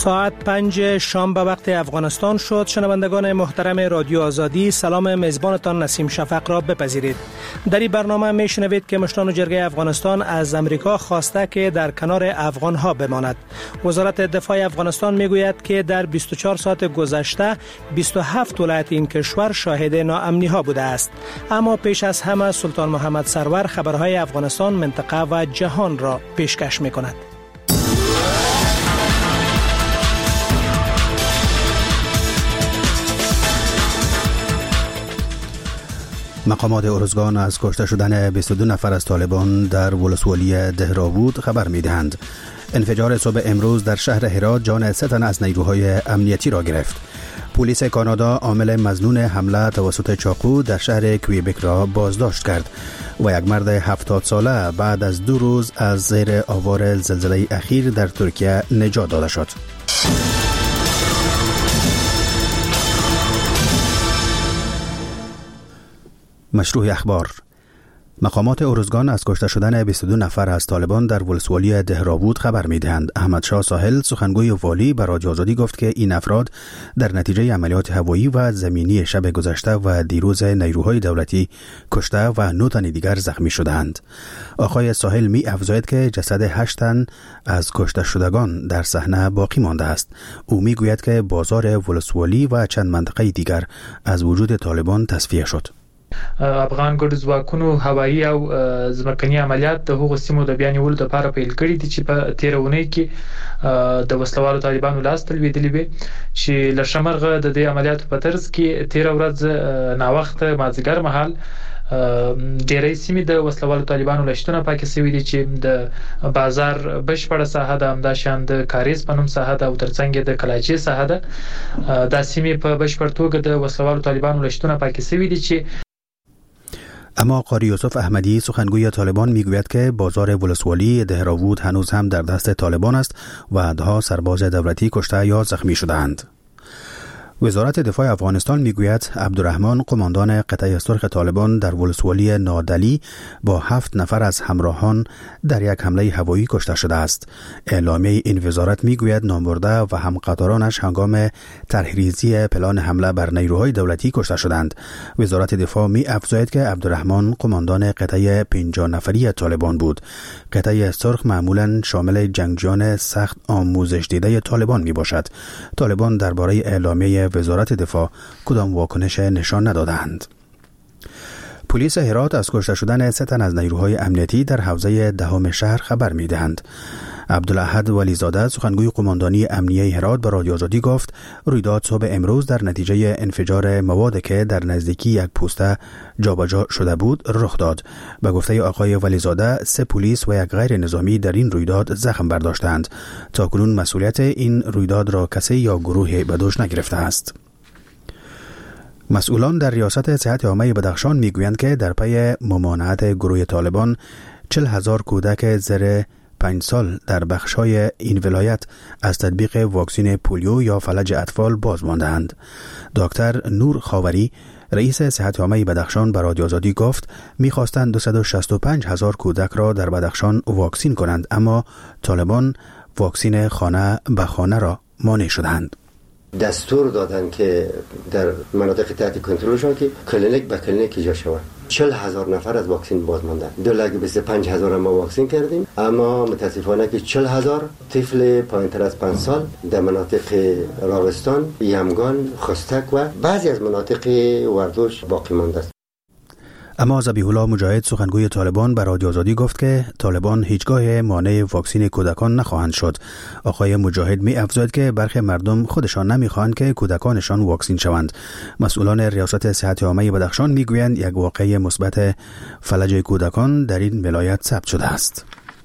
ساعت 5 شام به وقت افغانستان شد. شنوندگان محترم رادیو آزادی، سلام میزبانتان نسیم شفق را بپذیرید. در این برنامه میشنوید که مشران جرگه افغانستان از امریکا خواسته که در کنار افغانها بماند. وزارت دفاع افغانستان میگوید که در 24 ساعت گذشته 27 ولایت این کشور شاهد ناامنی ها بوده است. اما پیش از همه سلطان محمد سرور خبرهای افغانستان، منطقه و جهان را پیشکش میکند. مقامات ارزگان از کشته شدن 22 نفر از طالبان در ولسوالی دهراوود خبر می‌دهند. انفجار صبح امروز در شهر هرات جان 3 تن از نیروهای امنیتی را گرفت. پلیس کانادا عامل مظنون حمله توسط چاقو در شهر کویبک را بازداشت کرد و یک مرد 70 ساله بعد از 2 روز از زیر آوار زلزله اخیر در ترکیه نجات داده شد. مشروع اخبار. مقامات ارزگان از کشته شدن 22 نفر از طالبان در ولسوالی دهراوود خبر می‌دهند. احمد شاه ساحل، سخنگوی والی، به رادیو آزادی گفت که این افراد در نتیجه عملیات هوایی و زمینی شب گذشته و دیروز نیروهای دولتی کشته و 9 تن دیگر زخمی شدند. آقای ساحل می افزاید که جسد 8 تن از کشته شدگان در صحنه باقی مانده است. او میگوید که بازار ولسوالی و چند منطقه دیگر از وجود طالبان تصفیه شد. افغان ګډ ځواکونو هوایي او ځمکني عملیات د هغو سیمو د بیا نیولو لپاره پیل کړي دي چې په تیرونی کې د وسلوالو طالبانو لاس ته لوېدلي وي چې له شمرغه د دې عملیاتو په ترڅ کې 13 ورځ ناوخته مازدیګر مهال ډېرې سیمې د وسلوالو طالبانو لشتونه پاکې سوي دي چې د بازار بشپړه ساحه د همداشان د کاریز په نوم ساحه د او ترڅنګ د کلاچي ساحه ده د سیمې په بشپړ توګه د وسلوالو طالبانو لشتونه پاکې سوي دي چې اما قاری یوسف احمدی، سخنگوی طالبان، میگوید که بازار ولسوالی دهراوود هنوز هم در دست طالبان است و 10 سرباز دولتی کشته یا زخمی شدند. وزارت دفاع افغانستان میگوید عبدالرحمن، قماندان قطعه سرخ طالبان، در ولسوالی نادلی با 7 نفر از همراهان در یک حمله هوایی کشته شده است. اعلامیه این وزارت میگوید نامبرده و همقطارانش هنگام طرحریزی پلان حمله بر نیروهای دولتی کشته شدند. وزارت دفاع می افزاید که عبدالرحمن قماندان قطعه 50 نفری طالبان بود. قطعه سرخ معمولا شامل جنگجویان سخت آموزش دیده طالبان می باشد. طالبان درباره اعلامیه وزارت دفاع کدام واکنش نشان ندادند. پلیس هرات از کشته شدن 3 تن از نیروهای امنیتی در حوزه دهم شهر خبر می‌دهند. عبدالاحد ولیزاده، سخنگوی قماندانی امنیه هرات، به رادیو آزادی گفت رویداد صبح امروز در نتیجه انفجار مواد که در نزدیکی یک پوسته جابجا شده بود رخ داد. به گفته آقای ولیزاده 3 پلیس و یک غیر نظامی در این رویداد زخم برداشتند. تاکنون مسئولیت این رویداد را کسی یا گروهی به دوش نگرفته است. مسئولان در ریاست صحت عامه بدخشان میگویند که در پی ممانعت گروه طالبان 40,000 کودک زیر 5 سال در بخش‌های این ولایت از تطبیق واکسن پولیو یا فلج اطفال باز مانده‌اند. دکتر نور خاوری، رئیس صحت عامه بدخشان، به رادیو آزادی گفت می‌خواستند 265,000 کودک را در بدخشان واکسین کنند، اما طالبان واکسن خانه به خانه را مانع شدند. دستور دادن که در مناطق تحت کنترلشان که کلینیک به کلینیک ایجاد شود. 40,000 نفر از واکسن باز ماندن. 225,000 ما واکسن کردیم، اما متاسفانه که 40,000 طفل پایین‌تر از 5 سال در مناطق راغستان، یمگان، خستک و بعضی از مناطق وردوش باقی مانده است. اما ذبیح الله مجاهد، سخنگوی طالبان، به رادیو آزادی گفت که طالبان هیچگاه مانع واکسن کودکان نخواهند شد. آقای مجاهد می افزاید که برخی مردم خودشان نمیخواهند که کودکانشان واکسین شوند. مسئولان ریاست صحت عامه بدخشان میگویند یک واقعه مثبت فلج کودکان در این ولایت ثبت شده است.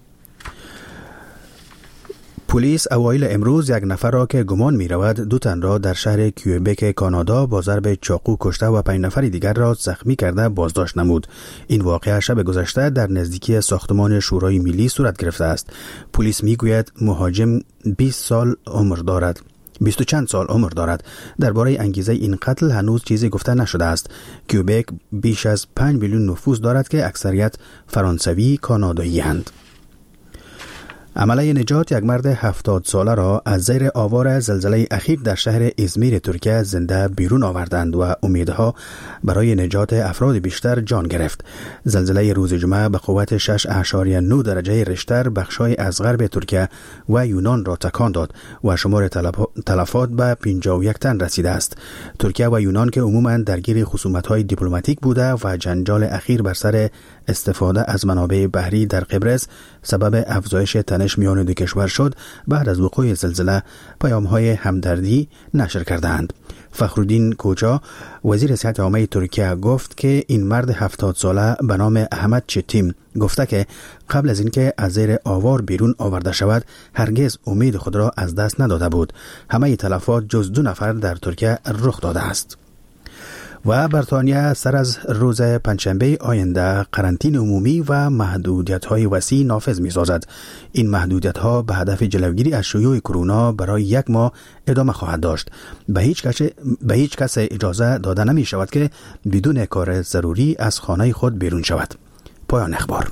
پلیس اوایل امروز یک نفر را که گمان می رود 2 تن را در شهر کویبک کانادا با ضرب چاقو کشته و 5 نفر دیگر را زخمی کرده بازداشت نمود. این واقعه شب گذشته در نزدیکی ساختمان شورای ملی صورت گرفته است. پلیس می گوید مهاجم 20 سال عمر دارد. 20 چند سال عمر دارد. درباره انگیزه این قتل هنوز چیزی گفته نشده است. کویبک بیش از 5 میلیون نفوس دارد که اکثریت فرانسوی کانادایی اند. عمله نجات یک مرد 70 ساله را از زیر آوار زلزله اخیر در شهر ازمیر ترکیه زنده بیرون آوردند و امیدها برای نجات افراد بیشتر جان گرفت. زلزله روز جمعه به قوت 6.9 درجه ریشتر بخشای از غرب ترکیه و یونان را تکان داد و شمار تلفات به 51 تن رسیده است. ترکیه و یونان که عموماً درگیر خصومت‌های دیپلماتیک بوده و جنجال اخیر بر سر استفاده از منابع بحری در قبرس سبب افزایش تنش میان دو کشور شد، بعد از وقوع زلزله پیام‌های همدردی نشر کردند. فخرالدین کوچا وزیر صحت عامه ترکیه گفت که این مرد 70 ساله به نام احمد چتیم گفته که قبل از اینکه از زیر آوار بیرون آورده شود هرگز امید خود را از دست نداده بود. همه تلفات جز 2 نفر در ترکیه رخ داده است. و بریتانیا سر از روز پنجشنبه آینده قرنطینه عمومی و محدودیت‌های وسیع نافذ می‌سازد. این محدودیت‌ها به هدف جلوگیری از شیوع کرونا برای 1 ماه ادامه خواهد داشت. به هیچ کس اجازه داده نمی‌شود که بدون کار ضروری از خانه خود بیرون شود. پایان اخبار.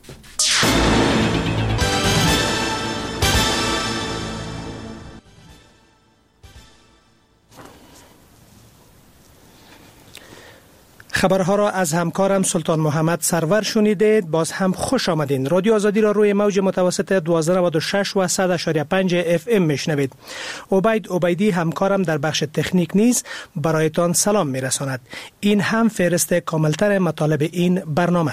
خبرها را از همکارم سلطان محمد سرور شنیدید. باز هم خوش آمدین. رادیو آزادی را روی موج متوسط 1296 و 100.5 FM میشنوید. عبیدی همکارم در بخش تکنیک نیز برایتان سلام میرساند. این هم فهرست کاملتر مطالب این برنامه.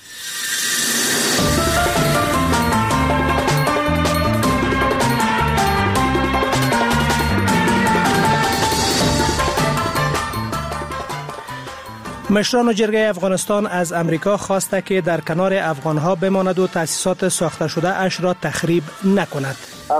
مشران جرگه افغانستان از امریکا خواسته که در کنار افغانها بماند و تأسیسات ساخته شده اش را تخریب نکند.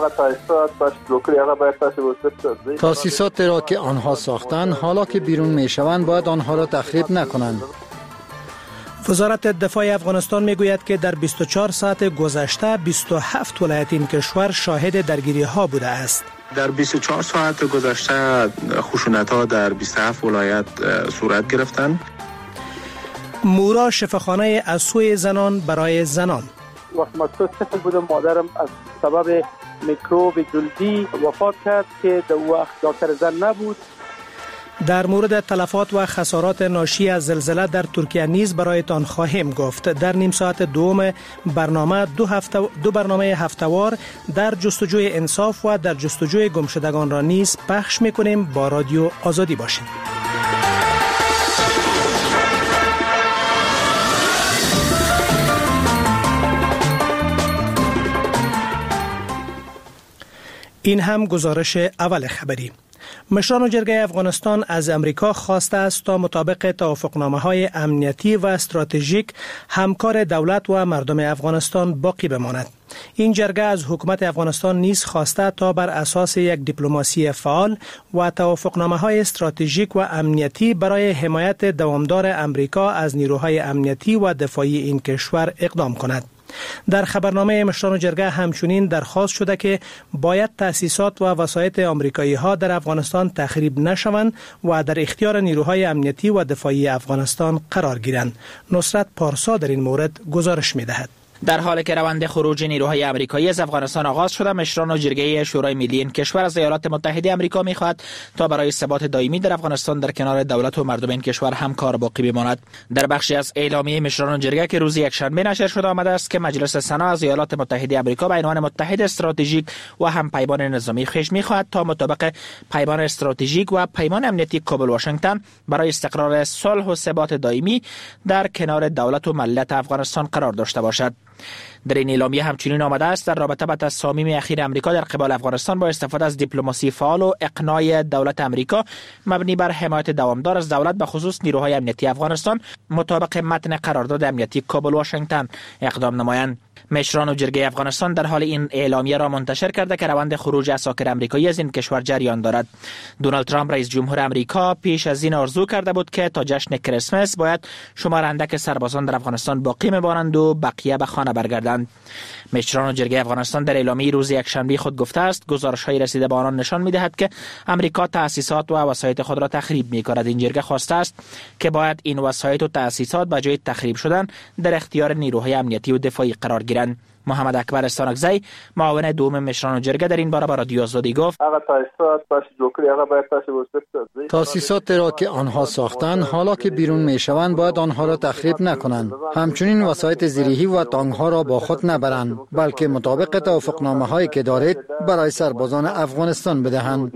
تأسیسات را که آنها ساختند حالا که بیرون می شوند باید آنها را تخریب نکنند. وزارت دفاع افغانستان میگوید که در 24 ساعت گذشته 27 ولایت این کشور شاهد درگیری ها بوده است. در 24 ساعت گذشته خشونت‌ها در 27 ولایت صورت گرفتند. مورا شفاخانه از سوی زنان برای زنان. وقتی من طفل بودم مادرم از سبب میکروب جلدی وفات کرد که در وقت دکتر زن نبود. در مورد تلفات و خسارات ناشی از زلزله در ترکیه نیز برایتان خواهیم گفت. در نیم ساعت دوم برنامه دو برنامه هفته‌وار در جستجوی انصاف و در جستجوی گمشدگان را نیز پخش می‌کنیم. با رادیو آزادی باشید. این هم گزارش اول خبری. مشران جرگه افغانستان از امریکا خواسته است تا مطابق توافقنامه‌های امنیتی و استراتژیک همکار دولت و مردم افغانستان باقی بماند. این جرگه از حکومت افغانستان نیز خواسته تا بر اساس یک دیپلماسی فعال و توافقنامه‌های استراتژیک و امنیتی برای حمایت دوامدار امریکا از نیروهای امنیتی و دفاعی این کشور اقدام کند. در خبرنامه مشران جرگه همچنین درخواست شده که باید تأسیسات و وسایط آمریکایی ها در افغانستان تخریب نشوند و در اختیار نیروهای امنیتی و دفاعی افغانستان قرار گیرند. نصرت پارسا در این مورد گزارش می دهد. در حالی که روند خروج نیروهای آمریکایی از افغانستان آغاز شده، مشران و جرگه شورای ملی این کشور از ایالات متحده آمریکا می‌خواهد تا برای ثبات دائمی در افغانستان در کنار دولت و مردم این کشور همکار باقی بماند. در بخشی از اعلامیه مشران و جرگه که روز یکشنبه نشر شده آمده است که مجلس سنا از ایالات متحده آمریکا به عنوان متحد استراتژیک و هم پیمان نظامی خویش می‌خواهد تا مطابق پیمان استراتژیک و پیمان امنیتی کابل واشنگتن برای استقرار صلح و ثبات دائمی در کنار دولت و ملت افغانستان قرار داشته باشد. در این اعلامیه همچنین آمده است در رابطه با تصامیم اخیر امریکا در قبال افغانستان با استفاده از دیپلماسی فعال و اقناع دولت امریکا مبنی بر حمایت دوامدار از دولت به خصوص نیروهای امنیتی افغانستان مطابق متن قرارداد امنیتی کابل واشنگتن اقدام نمایند. مشران و جرگه افغانستان در حال این اعلامیه را منتشر کرده که روند خروج عساکر آمریکایی از این کشور جریان دارد. دونالد ترامپ رئیس جمهور آمریکا پیش از این آرزو کرده بود که تا جشن کریسمس باید شمار اندک سربازان در افغانستان باقی می‌مانند و بقیه به خانه برگردند. مشران و جرگه افغانستان در اعلامیه روز یکشنبه خود گفته است گزارش‌های رسیده به آنان نشان می‌دهد که آمریکا تأسیسات و وسایط خود را تخریب می‌کند. این جرگه خواسته است که باید این وسایط و تأسیسات به جای تخریب شدن در اختیار نیروهای امنیتی و دفاعی قرار گیرند. محمد اکبر استانکزی معاون دوم مشران جرگه در این باره با رادیو آزادی گفت تاسیسات را که آنها ساختند حالا که بیرون میشوند باید آنها را تخریب نکنند. همچنین وسایط زیرهی و تانکها را با خود نبرند، بلکه مطابق توافقنامه هایی که دارید برای سربازان افغانستان بدهند.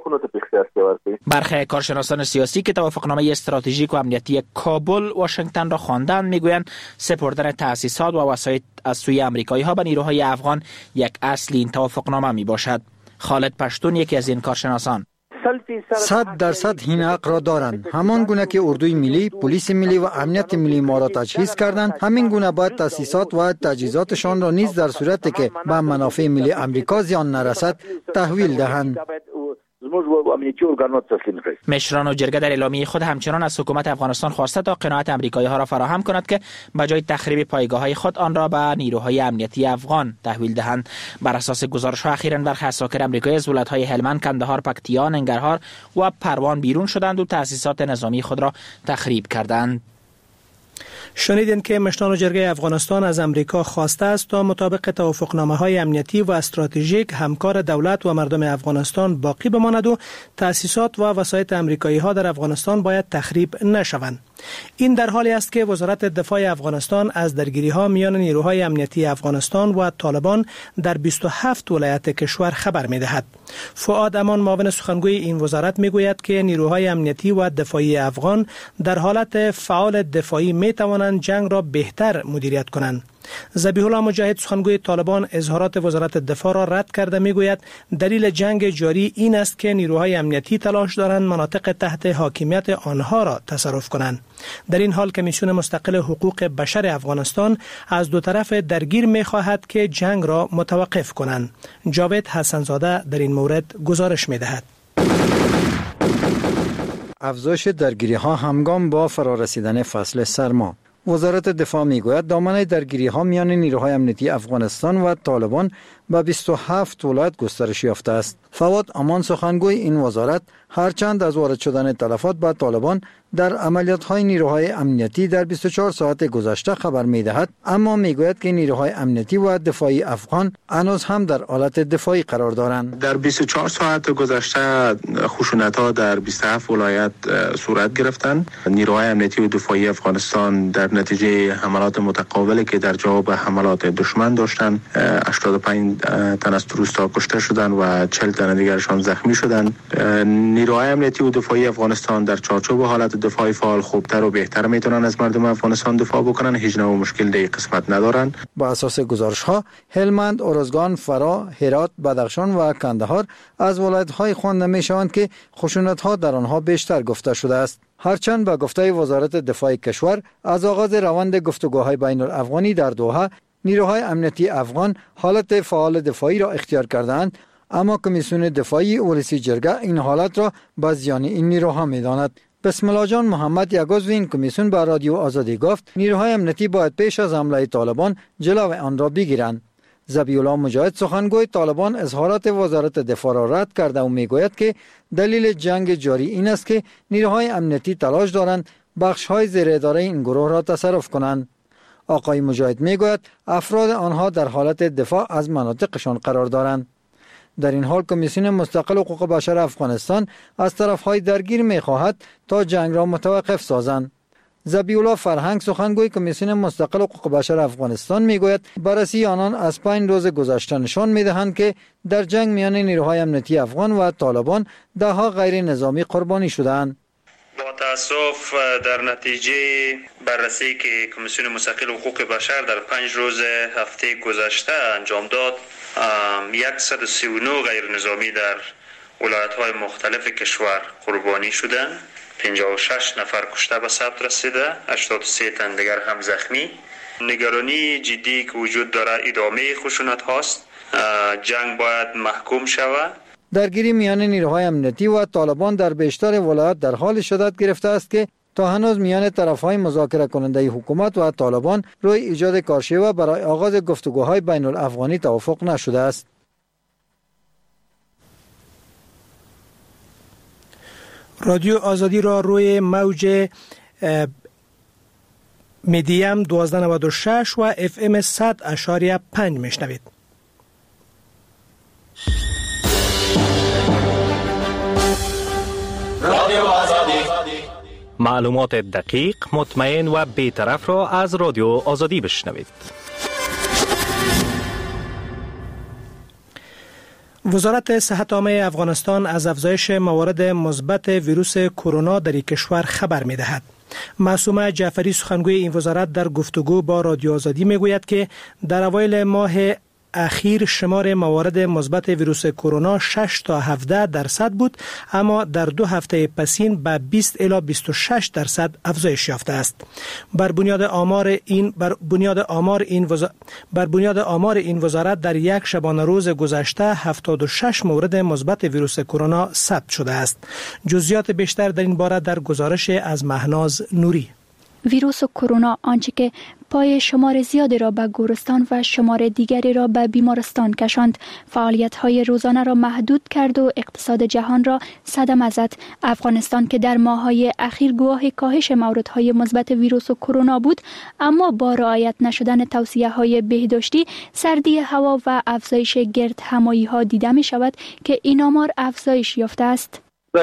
برخی کارشناسان سیاسی که توافقنامه استراتژیک و امنیتی کابل واشنگتن را خواندند میگویند سپردن تأسیسات و وسایط از سوی آمریکایی ها به نیروهای افغان یک اصل این توافقنامه می باشد. خالد پشتون یکی از این کارشناسان: 100% این حق را دارند. همان گونه که اردوی ملی، پلیس ملی و امنیت ملی ما را تجهیز کردند، همین گونه باید تاسیسات و تجهیزاتشان را نیز در صورتی که به منافع ملی امریکا زیان نرسد تحویل دهند. مشران و جرگه در اعلامیه خود همچنان از حکومت افغانستان خواسته تا قناعت آمریکایی ها را فراهم کند که بجای تخریب پایگاه های خود آن را به نیروهای امنیتی افغان تحویل دهند. بر اساس گزارش ها اخیراً برخی اساکر آمریکایی از ولایت های هلمند، کندهار، پکتیا، ننگرهار و پروان بیرون شدند و تأسیسات نظامی خود را تخریب کردند. شنیدین که مشران جرگه افغانستان از امریکا خواسته است تا مطابق توافقنامه‌های امنیتی و استراتژیک همکار دولت و مردم افغانستان باقی بماند و تأسیسات و وسایط امریکایی‌ها در افغانستان باید تخریب نشوند. این در حالی است که وزارت دفاع افغانستان از درگیری‌ها میان نیروهای امنیتی افغانستان و طالبان در 27 ولایت کشور خبر می‌دهد. فؤاد امان معاون سخنگوی این وزارت میگوید که نیروهای امنیتی و دفاعی افغان در حالت فعال دفاعی می‌توانند جنگ را بهتر مدیریت کنند. ذبیح الله مجاهد سخنگوی طالبان اظهارات وزارت دفاع را رد کرده میگوید دلیل جنگ جاری این است که نیروهای امنیتی تلاش دارند مناطق تحت حاکمیت آنها را تصرف کنند. در این حال کمیسیون مستقل حقوق بشر افغانستان از دو طرف درگیر می‌خواهد که جنگ را متوقف کنند. جاوید حسنزاده در این مورد گزارش می‌دهد. افزایش درگیری‌ها همگام با فرارسیدن فصل سرما. وزارت دفاع میگوید دامنه درگیری‌ها میان نیروهای امنیتی افغانستان و طالبان به 27 ولایت گسترش یافته است. فواد امان سخنگوی این وزارت هرچند از وارد شدن تلفات به طالبان در عملیات‌های نیروهای امنیتی در 24 ساعت گذشته خبر می‌دهد، اما میگوید که نیروهای امنیتی و دفاعی افغان هنوز هم در حالت دفاعی قرار دارند. در 24 ساعت گذشته خشونت‌ها در 27 ولایت صورت گرفتند. نیروهای امنیتی و دفاعی افغانستان در نتیجه حملات متقابلی که در جواب حملات دشمن داشتند 85 تن از روستا کشته شدند و 40 تن دیگرشان زخمی شدند. نیروهای امنیتی و دفاعی افغانستان در چارچوب حالت دفاعی فعال خوبتر و بهتر میتونن از مردم افغانستان دفاع بکنن. هیچ نوع مشکل در قسمت ندارن. با اساس گزارش ها هلمند، ارزگان، فرا، هرات، بدخشان و کندهار از ولایت های خوانده می شوند که خشونت ها در آنها بیشتر گفته شده است. هرچند به گفته وزارت دفاع کشور از آغاز روند گفتگوهای بین الافغانی در دوحه نیروهای امنیتی افغان حالت فعال دفاعی را اختیار کردند، اما کمیسیون دفاعی ولسی جرگه این حالت را به زیان این نیروها می‌داند. بسم الله جان محمد یک عضو این کمیسیون به رادیو آزادی گفت نیروهای امنیتی باید پیش از حمله طالبان جلو آن را بگیرند. ذبیح الله مجاهد سخنگوی طالبان اظهارات وزارت دفاع را رد کرده و میگوید که دلیل جنگ جاری این است که نیروهای امنیتی تلاش دارند بخش‌های زیر اداره این گروه را تصرف کنند. آقای مجاهد میگوید افراد آنها در حالت دفاع از مناطقشان قرار دارند. در این حال کمیسیون مستقل حقوق بشر افغانستان از طرفهای درگیر می‌خواهد تا جنگ را متوقف سازند. ذبیح الله فرهنگ سخنگوی کمیسیون مستقل حقوق بشر افغانستان میگوید بررسی آنان از 5 روز گذشته نشان می‌دهند که در جنگ میان نیروهای امنیتی افغان و طالبان ده‌ها غیر نظامی قربانی شدند. با تأسف در نتیجه بررسی که کمیسیون مستقل حقوق بشر در 5 روز هفته گذشته انجام داد 139 غیر نظامی در ولایت‌های مختلف کشور قربانی شدند، 56 نفر کشته به ثبت رسیده، 83 تن دیگر هم زخمی. نگرانی جدی که وجود داره ادامه خشونت هاست. جنگ باید محکوم شود. درگیری میان نیروهای امنیتی و طالبان در بیشتر ولایات در حال شدت گرفته است که تا هنوز میان طرفهای مذاکره کننده حکومت و طالبان روی ایجاد کارشیوه برای آغاز گفتگوهای بین الافغانی توافق نشده است. رادیو آزادی را روی موج میدیم 1296 و اف ام 100.5 میشنوید. رادیو آزادی، معلومات دقیق، مطمئن و بی‌طرف را از رادیو آزادی بشنوید. وزارت صحت عامه افغانستان از افزایش موارد مثبت ویروس کرونا در کشور خبر می‌دهد. معصومه جعفری سخنگوی این وزارت در گفتگو با رادیو آزادی میگوید که در اوایل ماه اخیر شمار موارد مثبت ویروس کرونا 6 تا 17% بود، اما در 2 هفته پسین به 20 الی 26% افزایش یافته است. بر بنیاد آمار این وزارت در یک شبانه روز گذشته 76 مورد مثبت ویروس کرونا ثبت شده است. جزئیات بیشتر در این باره در گزارش از مهناز نوری. ویروس کرونا آنچه که پای شمار زیادی را به گورستان و شمار دیگری را به بیمارستان کشاند، فعالیت‌های روزانه را محدود کرد و اقتصاد جهان را صدمه زد. افغانستان که در ماه‌های اخیر گواه کاهش موردهای مثبت ویروس کرونا بود، اما با رعایت نشدن توصیه‌های بهداشتی، سردی هوا و افزایش گردهمایی‌ها دیده می‌شود که این آمار افزایش یافته است.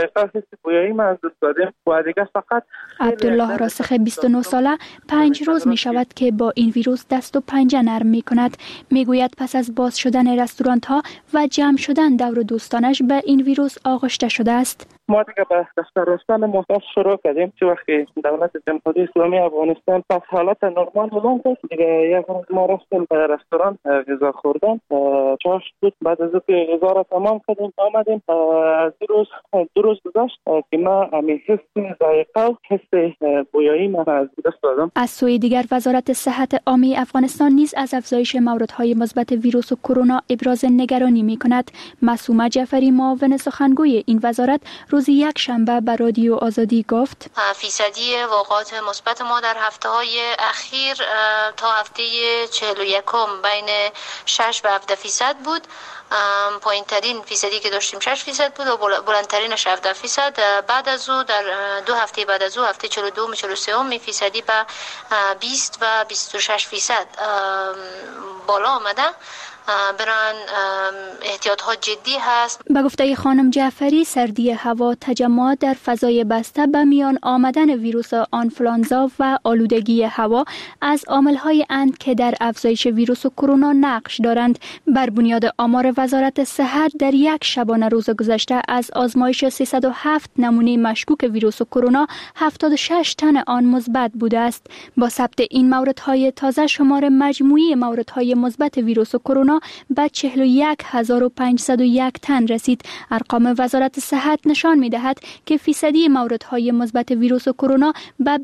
عبدالله راسخ 29 ساله 5 روز می شود که با این ویروس دست و پنجه نرم می کند. می گوید پس از باز شدن رستوران ها و جمع شدن دور دوستانش به این ویروس آغشته شده است. ما دیگه به دفتر رفتن محتاط شروع کردیم چه وقتی دولت جمهوری اسلامی افغانستان پس حالت نرمال اعلام کرد. دیگه یک روز ما رفتیم به رستوران غذا خوردن، چاشت بود. بعد از اینکه غذا را تمام کردیم آمدیم، از دو روز گذشت که ما همین حس ذائقه و حس بویایی ما از دست دادم. از سوی دیگر وزارت صحت عامه افغانستان نیز از افزایش موردهای مثبت ویروس کرونا ابراز نگرانی می‌کند. معصومه جعفری معاون سخنگوی این وزارت روز یک شنبه به رادیو آزادی گفت فیصدی واقعات مثبت ما در هفته‌های اخیر تا هفته 41 بین 6 و 17% بود. پایین ترین فیصدی که داشتیم 6% بود و بلندترینش 17%. بعد از او در 2 هفته بعد از او هفته 42 و 43 فیصدی به 20 و 26% بالا آمده. بران احتیاط ها جدی هست. به گفته خانم جعفری، سردی هوا، تجمعات در فضای بسته، به میان آمدن ویروس آنفلانزا و آلودگی هوا از عامل‌های اند که در افزایش ویروس کرونا نقش دارند. بر بنیاد آمار وزارت صحت در یک شبانه روز گذشته از آزمایش 307 نمونه مشکوک ویروس کرونا 76 تن آن مثبت بوده است. با ثبت این موردهای تازه شمار مجموعی موردهای مثبت ویروس کرونا به 41501 تن رسید. ارقام وزارت صحت نشان می‌دهد که فیصدی موردهای مثبت ویروس کرونا به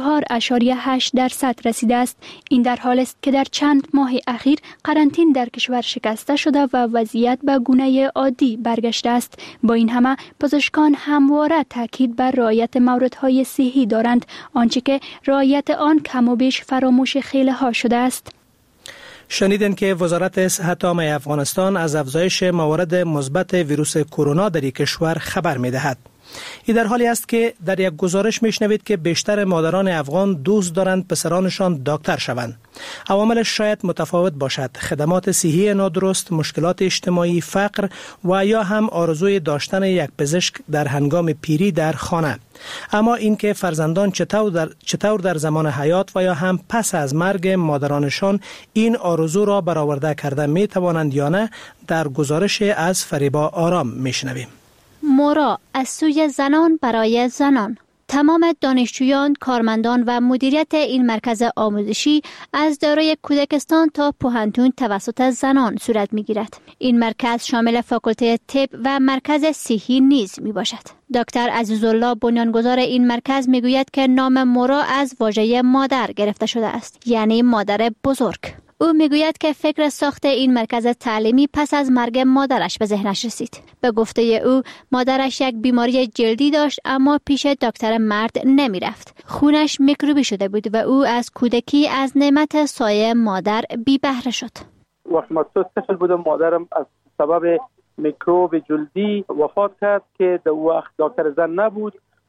24.8% رسیده است. این در حالی است که در چند ماه اخیر قرنطینه در کشور شکسته شده و وضعیت به گونه عادی برگشته است. با این همه پزشکان همواره تاکید بر رعایت موردهای صحی دارند، آنچه که رعایت آن کم و بیش فراموش خیلی‌ها شده است. شنیدین که وزارت صحت عامه افغانستان از افزایش موارد مثبت ویروس کرونا در کشور خبر می‌دهد. این در حالی است که در یک گزارش میشنوید که بیشتر مادران افغان دوست دارند پسرانشان دکتر شوند. عواملش شاید متفاوت باشد: خدمات صحی نادرست، مشکلات اجتماعی، فقر و یا هم آرزوی داشتن یک پزشک در هنگام پیری در خانه. اما اینکه فرزندان چطور در زمان حیات و یا هم پس از مرگ مادرانشان این آرزو را برآورده کرده می توانند یا نه، در گزارش از فریبا آرام میشنویم. مورا از سوی زنان برای زنان. تمام دانشجویان، کارمندان و مدیریت این مرکز آموزشی از دوره کودکستان تا پوهنتون توسط زنان صورت می‌گیرد. این مرکز شامل فاکولته طب و مرکز صحی نیز میباشد. دکتر عزیزالله بنیانگذار این مرکز میگوید که نام مورا از واژه مادر گرفته شده است، یعنی مادر بزرگ. او میگوید که فکر ساخت این مرکز تعلیمی پس از مرگ مادرش به ذهنش رسید. به گفته او، مادرش یک بیماری جلدی داشت اما پیش دکتر مرد نمی رفت. خونش میکروبی شده بود و او از کودکی از نعمت سایه مادر بی بهره شد. وقتی ما طفل بودم مادرم از سبب میکروب جلدی وفات کرد که در وقت دکتر زن نبود.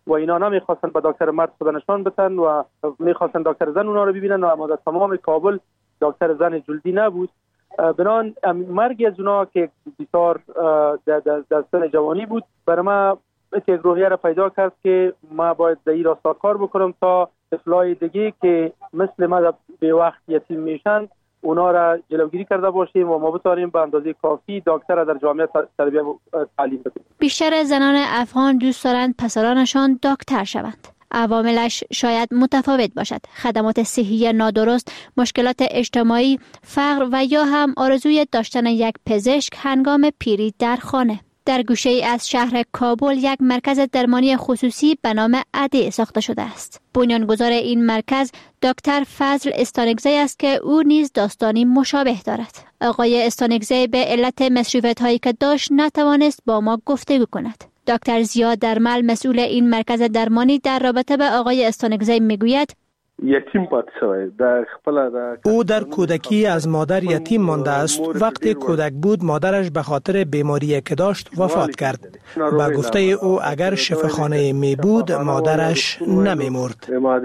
و اینا نمیخواستن به دکتر مرد خود نشان بدن و میخواستن دکتر زن اونا رو ببینن و اما در تمام کابل دکتر زن جلدی نبود. بنان مرگ از اونا که بسیار در سن جوانی بود برای ما یک روحیه را پیدا کرد که ما باید در این راستا کار بکنم تا طفلای دیگه که مثل ما به وقت یتیم میشن اونا را جلوگیری کرده باشیم و ما بتوانیم به اندازه کافی دکتر در جامعه تربیت تعلیم بدیم. بیشتر زنان افغان دوست دارند پسرانشان دکتر شوند. عواملش شاید متفاوت باشد. خدمات صحی نادرست، مشکلات اجتماعی، فقر و یا هم آرزوی داشتن یک پزشک هنگام پیری در خانه. در گوشه ای از شهر کابل یک مرکز درمانی خصوصی به نام عده ساخته شده است. بنیانگذار این مرکز دکتر فضل استانگزی است که او نیز داستانی مشابه دارد. آقای استانگزی به علت مصروفیت هایی که داشت نتوانست با ما گفتگو کند. دکتر زیاد درمل مسئول این مرکز درمانی در رابطه به آقای استانگزی میگوید یتیم پاتې شوی در خپل او در کودکی از مادر یتیم مانده است. وقتی کودک بود مادرش به خاطر بیماری که داشت وفات کرد. با گفته او اگر شفاخانه می بود مادرش نمی مرد.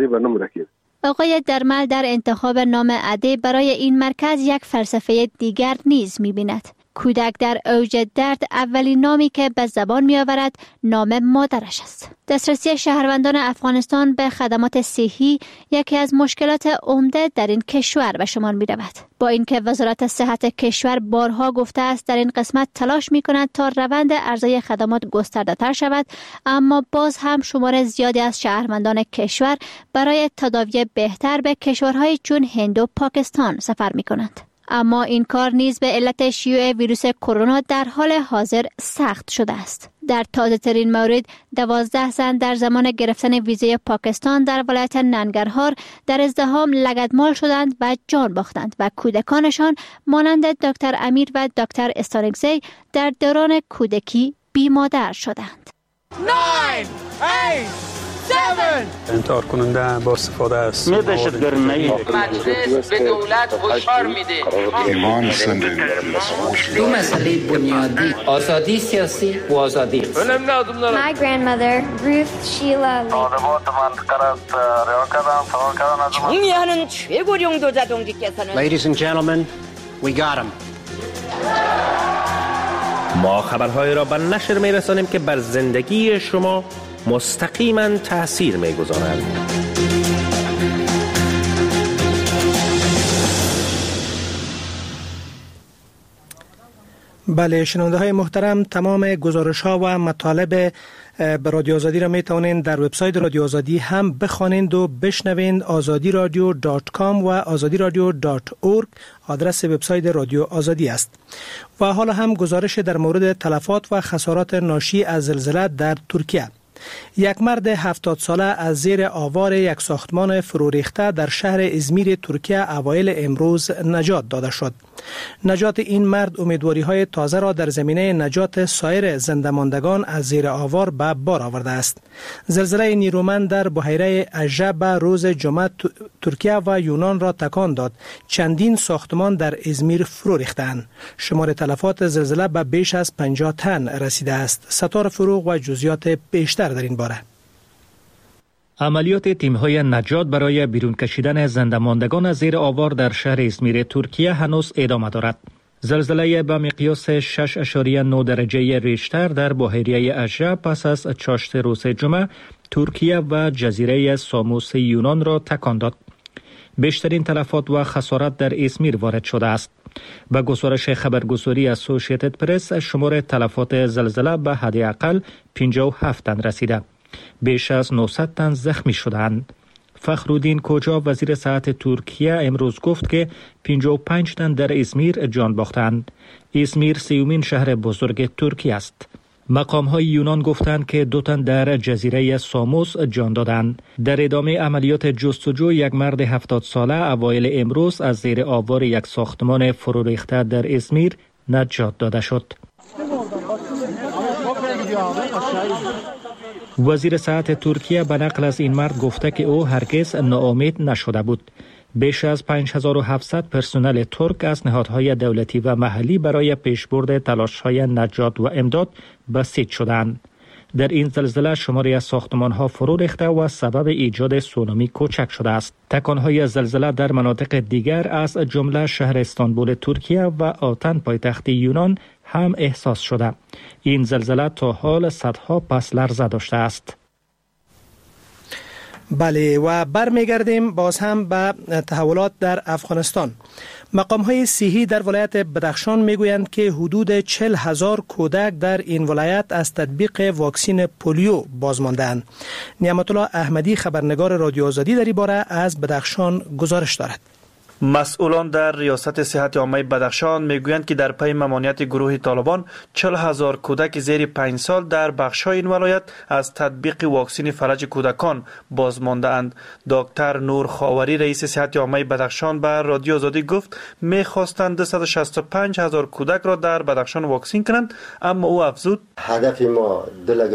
آقای درمل در انتخاب نام عده برای این مرکز یک فلسفه دیگر نیز می بیند. کودک در اوج درد اولین نامی که به زبان می آورد نام مادرش است. دسترسی شهروندان افغانستان به خدمات صحی یکی از مشکلات عمده در این کشور به شمار می رود. با اینکه وزارت صحت کشور بارها گفته است در این قسمت تلاش می کند تا روند عرضه خدمات گسترده تر شود، اما باز هم شمار زیادی از شهروندان کشور برای تداوی بهتر به کشورهای چون هند و پاکستان سفر می کنند. اما این کار نیز به علت شیوع ویروس کرونا در حال حاضر سخت شده است. در تازه ترین مورد 12 زن در زمان گرفتن ویزای پاکستان در ولایت ننگرهار در ازدحام لگدمال شدند و جان باختند و کودکانشان مانند دکتر امیر و دکتر استانگزی در دوران کودکی بی مادر شدند. 9 8 7 انتحار کننده با استفاده است. مجلس به دولت هشدار میده. ایمان زندگی دو مسئله بنیادی، آزادی سیاسی و آزادی. My grandmother, Ruth Sheila 정의하는 최고령 도자동지께서는 Ladies and gentlemen, we got him. ما خبرهای را به نشر می‌رسانیم که بر زندگی شما مستقیما تأثیر می‌گذارند. بله شنونده های محترم، تمام گزارش ها و مطالب به رادیو آزادی را می توانید در وبسایت رادیو آزادی هم بخوانید و بشنوید. azadiradio.com و azadiradio.org آدرس وبسایت رادیو آزادی است. و حالا هم گزارش در مورد تلفات و خسارات ناشی از زلزله در ترکیه. یک مرد 70 ساله از زیر آوار یک ساختمان فرو ریخته در شهر ازمیر ترکیه اوایل امروز نجات داده شد. نجات این مرد امیدواری‌های تازه را در زمینه نجات سایر زنده‌ماندگان از زیر آوار به بار آورده است. زلزله نیرومند در بحیره اژه روز جمعه ترکیه و یونان را تکان داد. چندین ساختمان در ازمیر فرو ریختند. شمار تلفات زلزله به بیش از 50 تن رسیده است. ستار فروغ و جزئیات بیشتر در این باره. عملیات تیم‌های نجات برای بیرون کشیدن زنده‌ماندگان از زیر آوار در شهر ازمیر ترکیه هنوز ادامه دارد. زلزله با مقیاس 6.9 درجه ریشتر در بحیره اژه پس از چاشت روز جمعه ترکیه و جزیره ساموس یونان را تکان داد. بیشترین تلفات و خسارت در ازمیر وارد شده است. با گزارش خبرگزاری اسوسییتد پرس شمار تلفات زلزله به حداقل 57 تن رسیده. بیش از 900 تن زخمی شدند. فخرالدین کوجا وزیر صحت ترکیه امروز گفت که 55 تن در ازمیر جان باختند. ازمیر سیومین شهر بزرگ ترکیه است. مقام‌های یونان گفتند که 2 تن در جزیره ساموس جان دادند. در ادامه عملیات جستجو یک مرد 70 ساله اوایل امروز از زیر آوار یک ساختمان فرو ریخته در ازمیر نجات داده شد. وزیر صحت ترکیه به نقل از این مرد گفته که او هرگز ناامید نشده بود. بیش از 5700 پرسنل ترک از نهادهای دولتی و محلی برای پیشبرد تلاش‌های نجات و امداد بسیج شدند. در این زلزله شماری از ساختمان‌ها فرو ریخته و سبب ایجاد سونامی کوچک شده است. تکان‌های زلزله در مناطق دیگر از جمله شهر استانبول ترکیه و آتن پایتخت یونان هم احساس شده. این زلزله تا حال صدها پس لرزه داشته است. بله و برمیگردیم باز هم به تحولات در افغانستان. مقام‌های صحی در ولایت بدخشان میگویند که حدود 40,000 کودک در این ولایت از تطبیق واکسن پولیو باز مانده‌اند. نعمت الله احمدی خبرنگار رادیو آزادی در این باره از بدخشان گزارش دارد. مسئولان در ریاست صحت عامه بدخشان میگویند که در پی ممانعت گروه طالبان 40,000 کودک زیر 5 سال در بخش‌های این ولایت از تطبیق واکسن فلج کودکان باز مانده اند. دکتر نور خاوری رئیس صحت عامه بدخشان به رادیو آزادی گفت می‌خواستند 265,000 کودک را در بدخشان واکسن کنند، اما او افزود هدف ما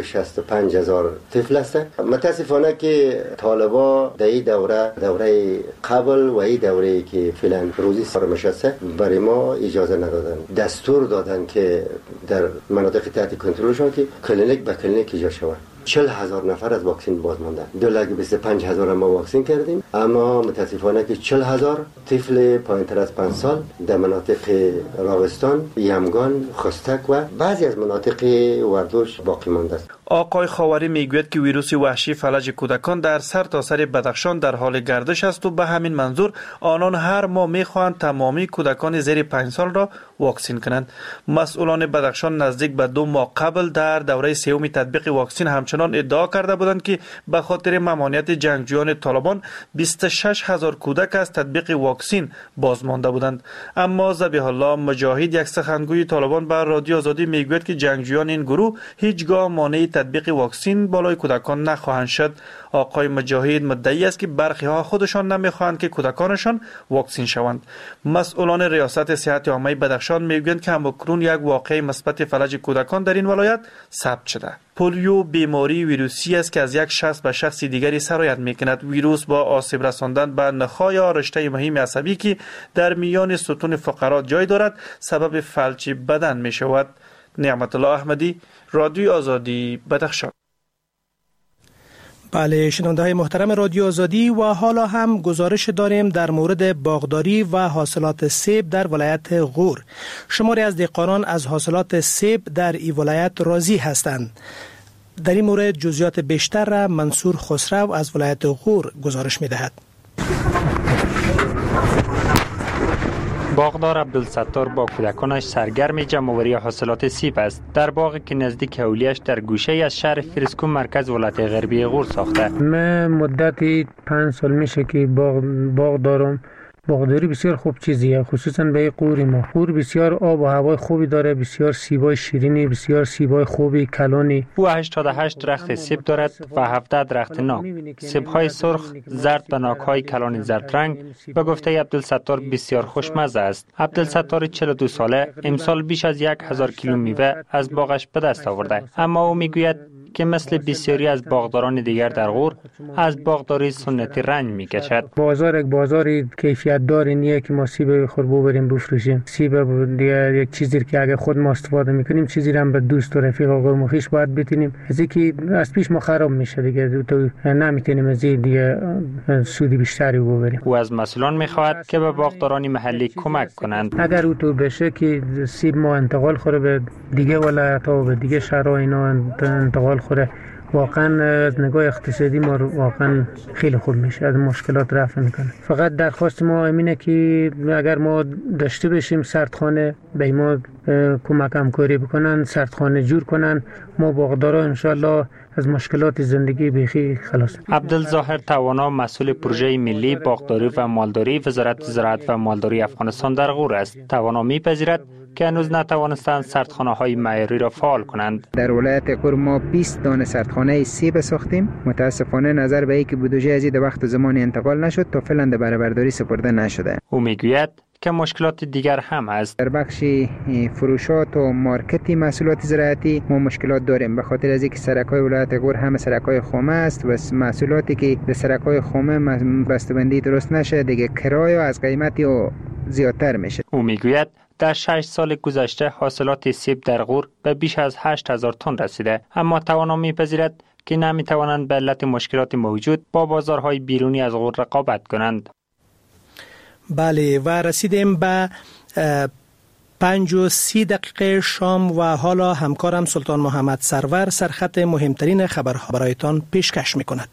265,000 طفل است. متاسفانه که طالبان در این دوره قبل و این دوره که فعلا روزی سرمش است برای ما اجازه ندادن. دستور دادن که در مناطق تحت کنترلشان که کلینیک به کلینیک ایجاد شود. 40,000 نفر از واکسن باز مانده. 225,000 ما واکسن کردیم، اما متاسفانه که 40,000 طفل پایین‌تر از 5 سال در مناطق راغستان، یمگان، خستک و بعضی از مناطق وردوش باقی مانده است. آقای خاوری میگوید که ویروس وحشی فلج کودکان در سرتاسر بدخشان در حال گردش است و به همین منظور آنان هر ماه میخواهند تمامی کودکان زیر 5 سال را واکسن کنند. مسئولان بدخشان نزدیک به 2 ماه قبل در دوره سوم تطبیق واکسن همچنان ادعا کرده بودند که به خاطر ممانعت جنگجویان طالبان 26,000 کودک از تطبیق واکسن باز مانده بودند. اما ذبیح الله مجاهد، یک سخنگوی طالبان، به رادیو آزادی میگوید که جنگجویان این گروه هیچگاه مانع تطبیق واکسن بالای کودکان نخواهند شد. آقای مجاهد مدعی است که برخی ها خودشان نمیخواهند که کودکانشان واکسن شوند. مسئولان ریاست صحت عامه بدخشان میگویند که همکنون یک واقعه مثبت فلج کودکان در این ولایت ثبت شده. پولیو بیماری ویروسی است که از یک شخص به شخص دیگری سرایت میکند. ویروس با آسیب رساندن به نخاع یا رشته مهم عصبی که در میان ستون فقرات جای دارد سبب فلج بدن می شود. نعمت الله احمدی، رادیو آزادی، بدخشان. بله شنونده های محترم رادیو آزادی، و حالا هم گزارش داریم در مورد باغداری و حاصلات سیب در ولایت غور. شماری از دهقانان از حاصلات سیب در این ولایت راضی هستند. در این مورد جزئیات بیشتر را منصور خسرو از ولایت غور گزارش می دهد. باغدار عبدالستار با کودکانش سرگرم جمع‌آوری حاصلات سیب است. در باغی که نزدیک حولیش در گوشه از شهر فریسکو مرکز ولایت غربی غور ساخته. من مدتی 5 سال میشه که باغ دارم. باغداری بسیار خوب چیزیه، خصوصا به غور ما. غور بسیار آب و هوای خوبی داره، بسیار سیبای شیرینی، بسیار سیبای خوبی کلانی. او 88 درخت سیب دارد و 17 درخت ناک. سیب‌های سرخ زرد و ناک‌های کلان زرد رنگ به گفته عبدالستار بسیار خوشمزه است. عبدالستار 42 ساله امسال بیش از 1000 کیلو میوه از باغش به دست آورده، اما او میگوید که مثل بسیاری از باغداران دیگر در غور از باغداری سنتی رنج میکشد. بازار یک بازاری کیفیت داری نیه که ما سیب خوربو بریم بفروشیم. سیب دیگه یک چیزی که اگه خود ما استفاده میکنیم، چیزی رو هم به دوست و رفیق و قوم خویش باید بتونیم. از اینکه از پیش ما خراب میشه دیگه، تو نمیتونیم از دیگه سودی بیشتری ببریم. او از مسئولان میخواهد که به باغداران محلی کمک کنند. اگر او تو بشه که سیب ما انتقال خوره به دیگه ولایت ها و به دیگه شهرها اینا انتقال خوره، واقعا از نگاه اقتصادی ما واقعا خیلی خوب میشه، از مشکلات رفع میکنه. فقط درخواست ما اینه که اگر ما داشته بشیم سردخانه به ما کمک همکاری بکنن، سردخانه جور کنن، ما باغدارا انشالله از مشکلات زندگی بیخی خلاص. عبدالظاهر توانا مسئول پروژه ملی باغداری و مالداری وزارت زراعت و مالداری افغانستان در غور است. توانا میپذیرد که هنوز نتوانستند سردخانه‌های معیاری را فعال کنند. در ولایت غور ما 20 دانه سردخانه سیب ساختیم. متاسفانه نظر به اینکه بودجه از این وقت زمانی انتقال نشد تا فعلا به بهره‌برداری سپرده نشده. او میگوید که مشکلات دیگر هم هست. در بخش فروشات و مارکتی محصولات زراعتی ما مشکلات داریم، به خاطر از اینکه سرک‌های ولایت غور همه سرک‌های خامه است و محصولاتی که به سرک‌های خامه بسته‌بندی درست نشه دیگه کرایه از قیمتی زیادتر میشه. او میگوید در 6 سال گذشته حاصلات سیب در غور به بیش از 8,000 تن رسیده، اما توانا می‌پذیرد که نمی‌توانند به علت مشکلات موجود با بازارهای بیرونی از غور رقابت کنند. بله و رسیدیم به 5:30 شام و حالا همکارم سلطان محمد سرور سرخط مهمترین خبرها برایتان پیشکش می‌کند.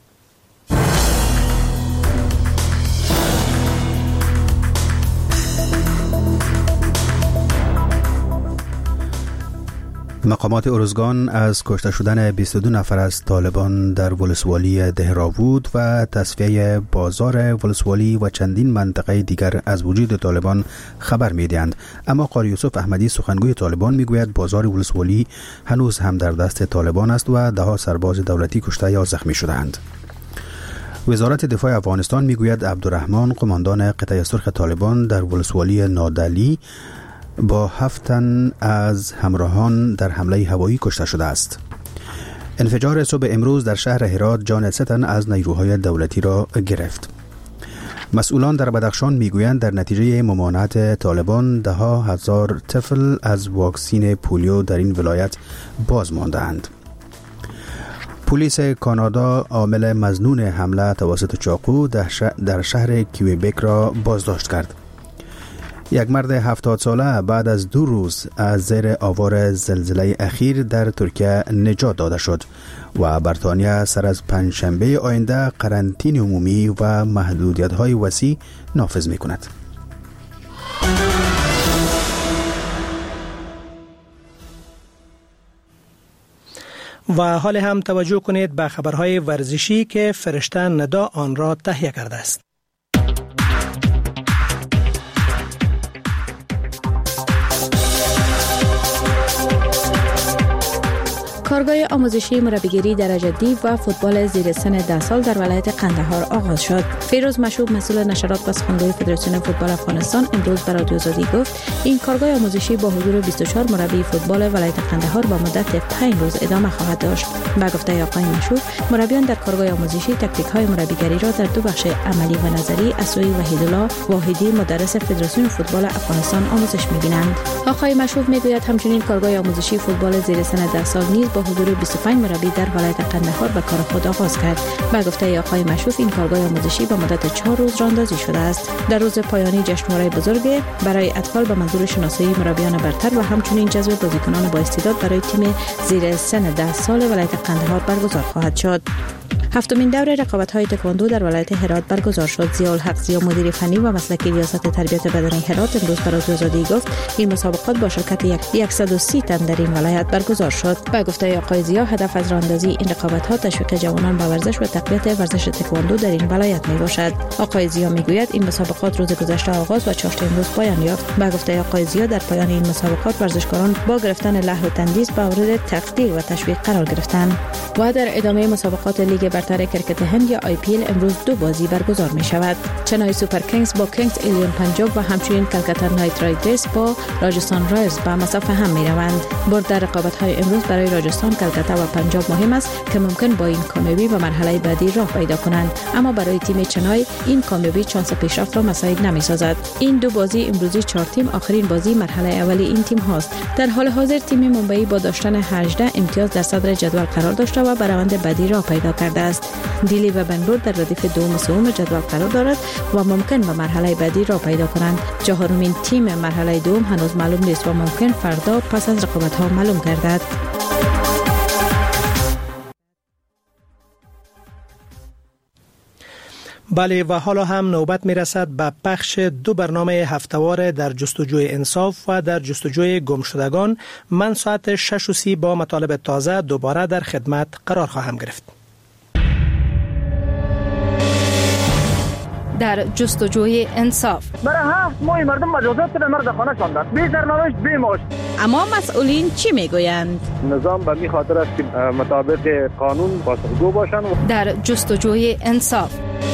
مقامات ارزگان از کشته شدن 22 نفر از طالبان در ولسوالی دهراوود و تصفیه بازار ولسوالی و چندین منطقه دیگر از وجود طالبان خبر می‌دهند. اما قاری یوسف احمدی سخنگوی طالبان میگوید بازار ولسوالی هنوز هم در دست طالبان است و ده‌ها سرباز دولتی کشته یا زخمی شده‌اند. وزارت دفاع افغانستان میگوید عبدالرحمن قماندان قطعه سرخ طالبان در ولسوالی نادلی با 7 تن از همراهان در حمله هوایی کشته شده است. انفجار صبح امروز در شهر هرات جان 3 تن از نیروهای دولتی را گرفت. مسئولان در بدخشان میگویند در نتیجه ممانعت طالبان 10,000 طفل از واکسین پولیو در این ولایت باز مانده‌اند. پلیس کانادا عامل مظنون حمله توسط چاقو در شهر کیوبک را بازداشت کرد. یک مرد 70 ساله بعد از 2 روز از زیر آوار زلزله اخیر در ترکیه نجات داده شد و بریتانیا سر از پنجشنبه آینده قرنطینه عمومی و محدودیت‌های وسیع نافذ می‌کند. و حال هم توجه کنید به خبرهای ورزشی که فرشته ندا آن را تهیه کرده است. کارگاه آموزشی مربیگری درجه دی و فوتبال زیر سن 10 سال در ولایت قندهار آغاز شد. فیروز مشوب مسئول نشرات و سخنگوی فدراسیون فوتبال افغانستان امروز به رادیو آزادی گفت این کارگاه آموزشی با حضور 24 مربی فوتبال ولایت قندهار با مدت 5 روز ادامه خواهد داشت. با گفته آقای مشوب مربیان در کارگاه آموزشی تکتیک‌های مربیگری را در 2 بخش عملی و نظری از سوی وحیدالله واحدی مدرس فدراسیون فوتبال افغانستان آموزش می‌بینند. آقای مشوب میگوید همچنین کارگاه آموزشی فوتبال زیر سن 10 سال نیز با حضور 25 مربی در ولایت قندهار به کار خود آغاز کرد. با گفته آقای مشوف این کارگاه آموزشی به مدت 4 روز راندازی شده است. در روز پایانی جشنواره بزرگ برای اطفال به منظور شناسایی مربیان برتر و همچنین جذب بازیکنان با استعداد برای تیم زیر سن 10 سال ولایت قندهار برگزار خواهد شد. هفتمین دور رقابت‌های تکواندو در ولایت هرات برگزار شد. ضیاءالحق زیا مدیر فنی و مسلکی ریاست تربیت بدنی هرات امروز برای رادیو آزادی گفت این مسابقات با شرکت 130 تن در این ولایت برگزار شد. با گفته آقای زیا هدف از راندازی این رقابت‌ها تشویق جوانان به ورزش و تقویت ورزش تکواندو در این ولایت میباشد. آقای زیا میگوید این مسابقات روز گذشته آغاز و چاشت امروز پایان یافت. با گفته آقای زیا در پایان این مسابقات ورزشکاران با گرفتن لحظه تندیس به مورد تقدیر و تشویق قرار گرفتند. و در ادامه مسابقات لیگ برتر کرکت هند یا IPL امروز 2 بازی برگزار می شود. چنای سوپر کینگز با کینگز ایلیون پنجاب و همچنین کلکتا نایت رایدرز با راجستان رایلز به مسافه هم می روند. برد در رقابت های امروز برای راجستان، کلکتا و پنجاب مهم است که ممکن با این کامیابی به مرحله بعدی راه پیدا کنند، اما برای تیم چنای این کامیابی شانس پیشرفت را مساعد نمی سازد. این 2 بازی امروزی 4 تیم آخرین بازی مرحله اولی این تیم هاست. در حال حاضر تیم ممبئی با داشتن 18 امتیاز در صدر جدول قرار داشته و به روند بعدی راه پیدا کرده است. دیلی و بنگلور در ردیف دوم و سوم جدول قرار دارد و ممکن به مرحله بعدی راه پیدا کنند. 4مین تیم مرحله دوم هنوز معلوم نیست و ممکن فردا پس از رقابت‌ها معلوم گردد. بله و حالا هم نوبت می رسد به پخش 2 برنامه هفته‌وار در جستجوی انصاف و در جستجوی گمشدگان. من ساعت 6:30 با مطالب تازه دوباره در خدمت قرار خواهم گرفت. در جستجوی انصاف برای 7 ماه مردم مجازات به مرد خانه شاندند، بی سرنوشت بی معاش. اما مسئولین چی میگویند؟ نظام به می خاطر است که مطابق قانون پاسخگو باشند. در جستجوی انصاف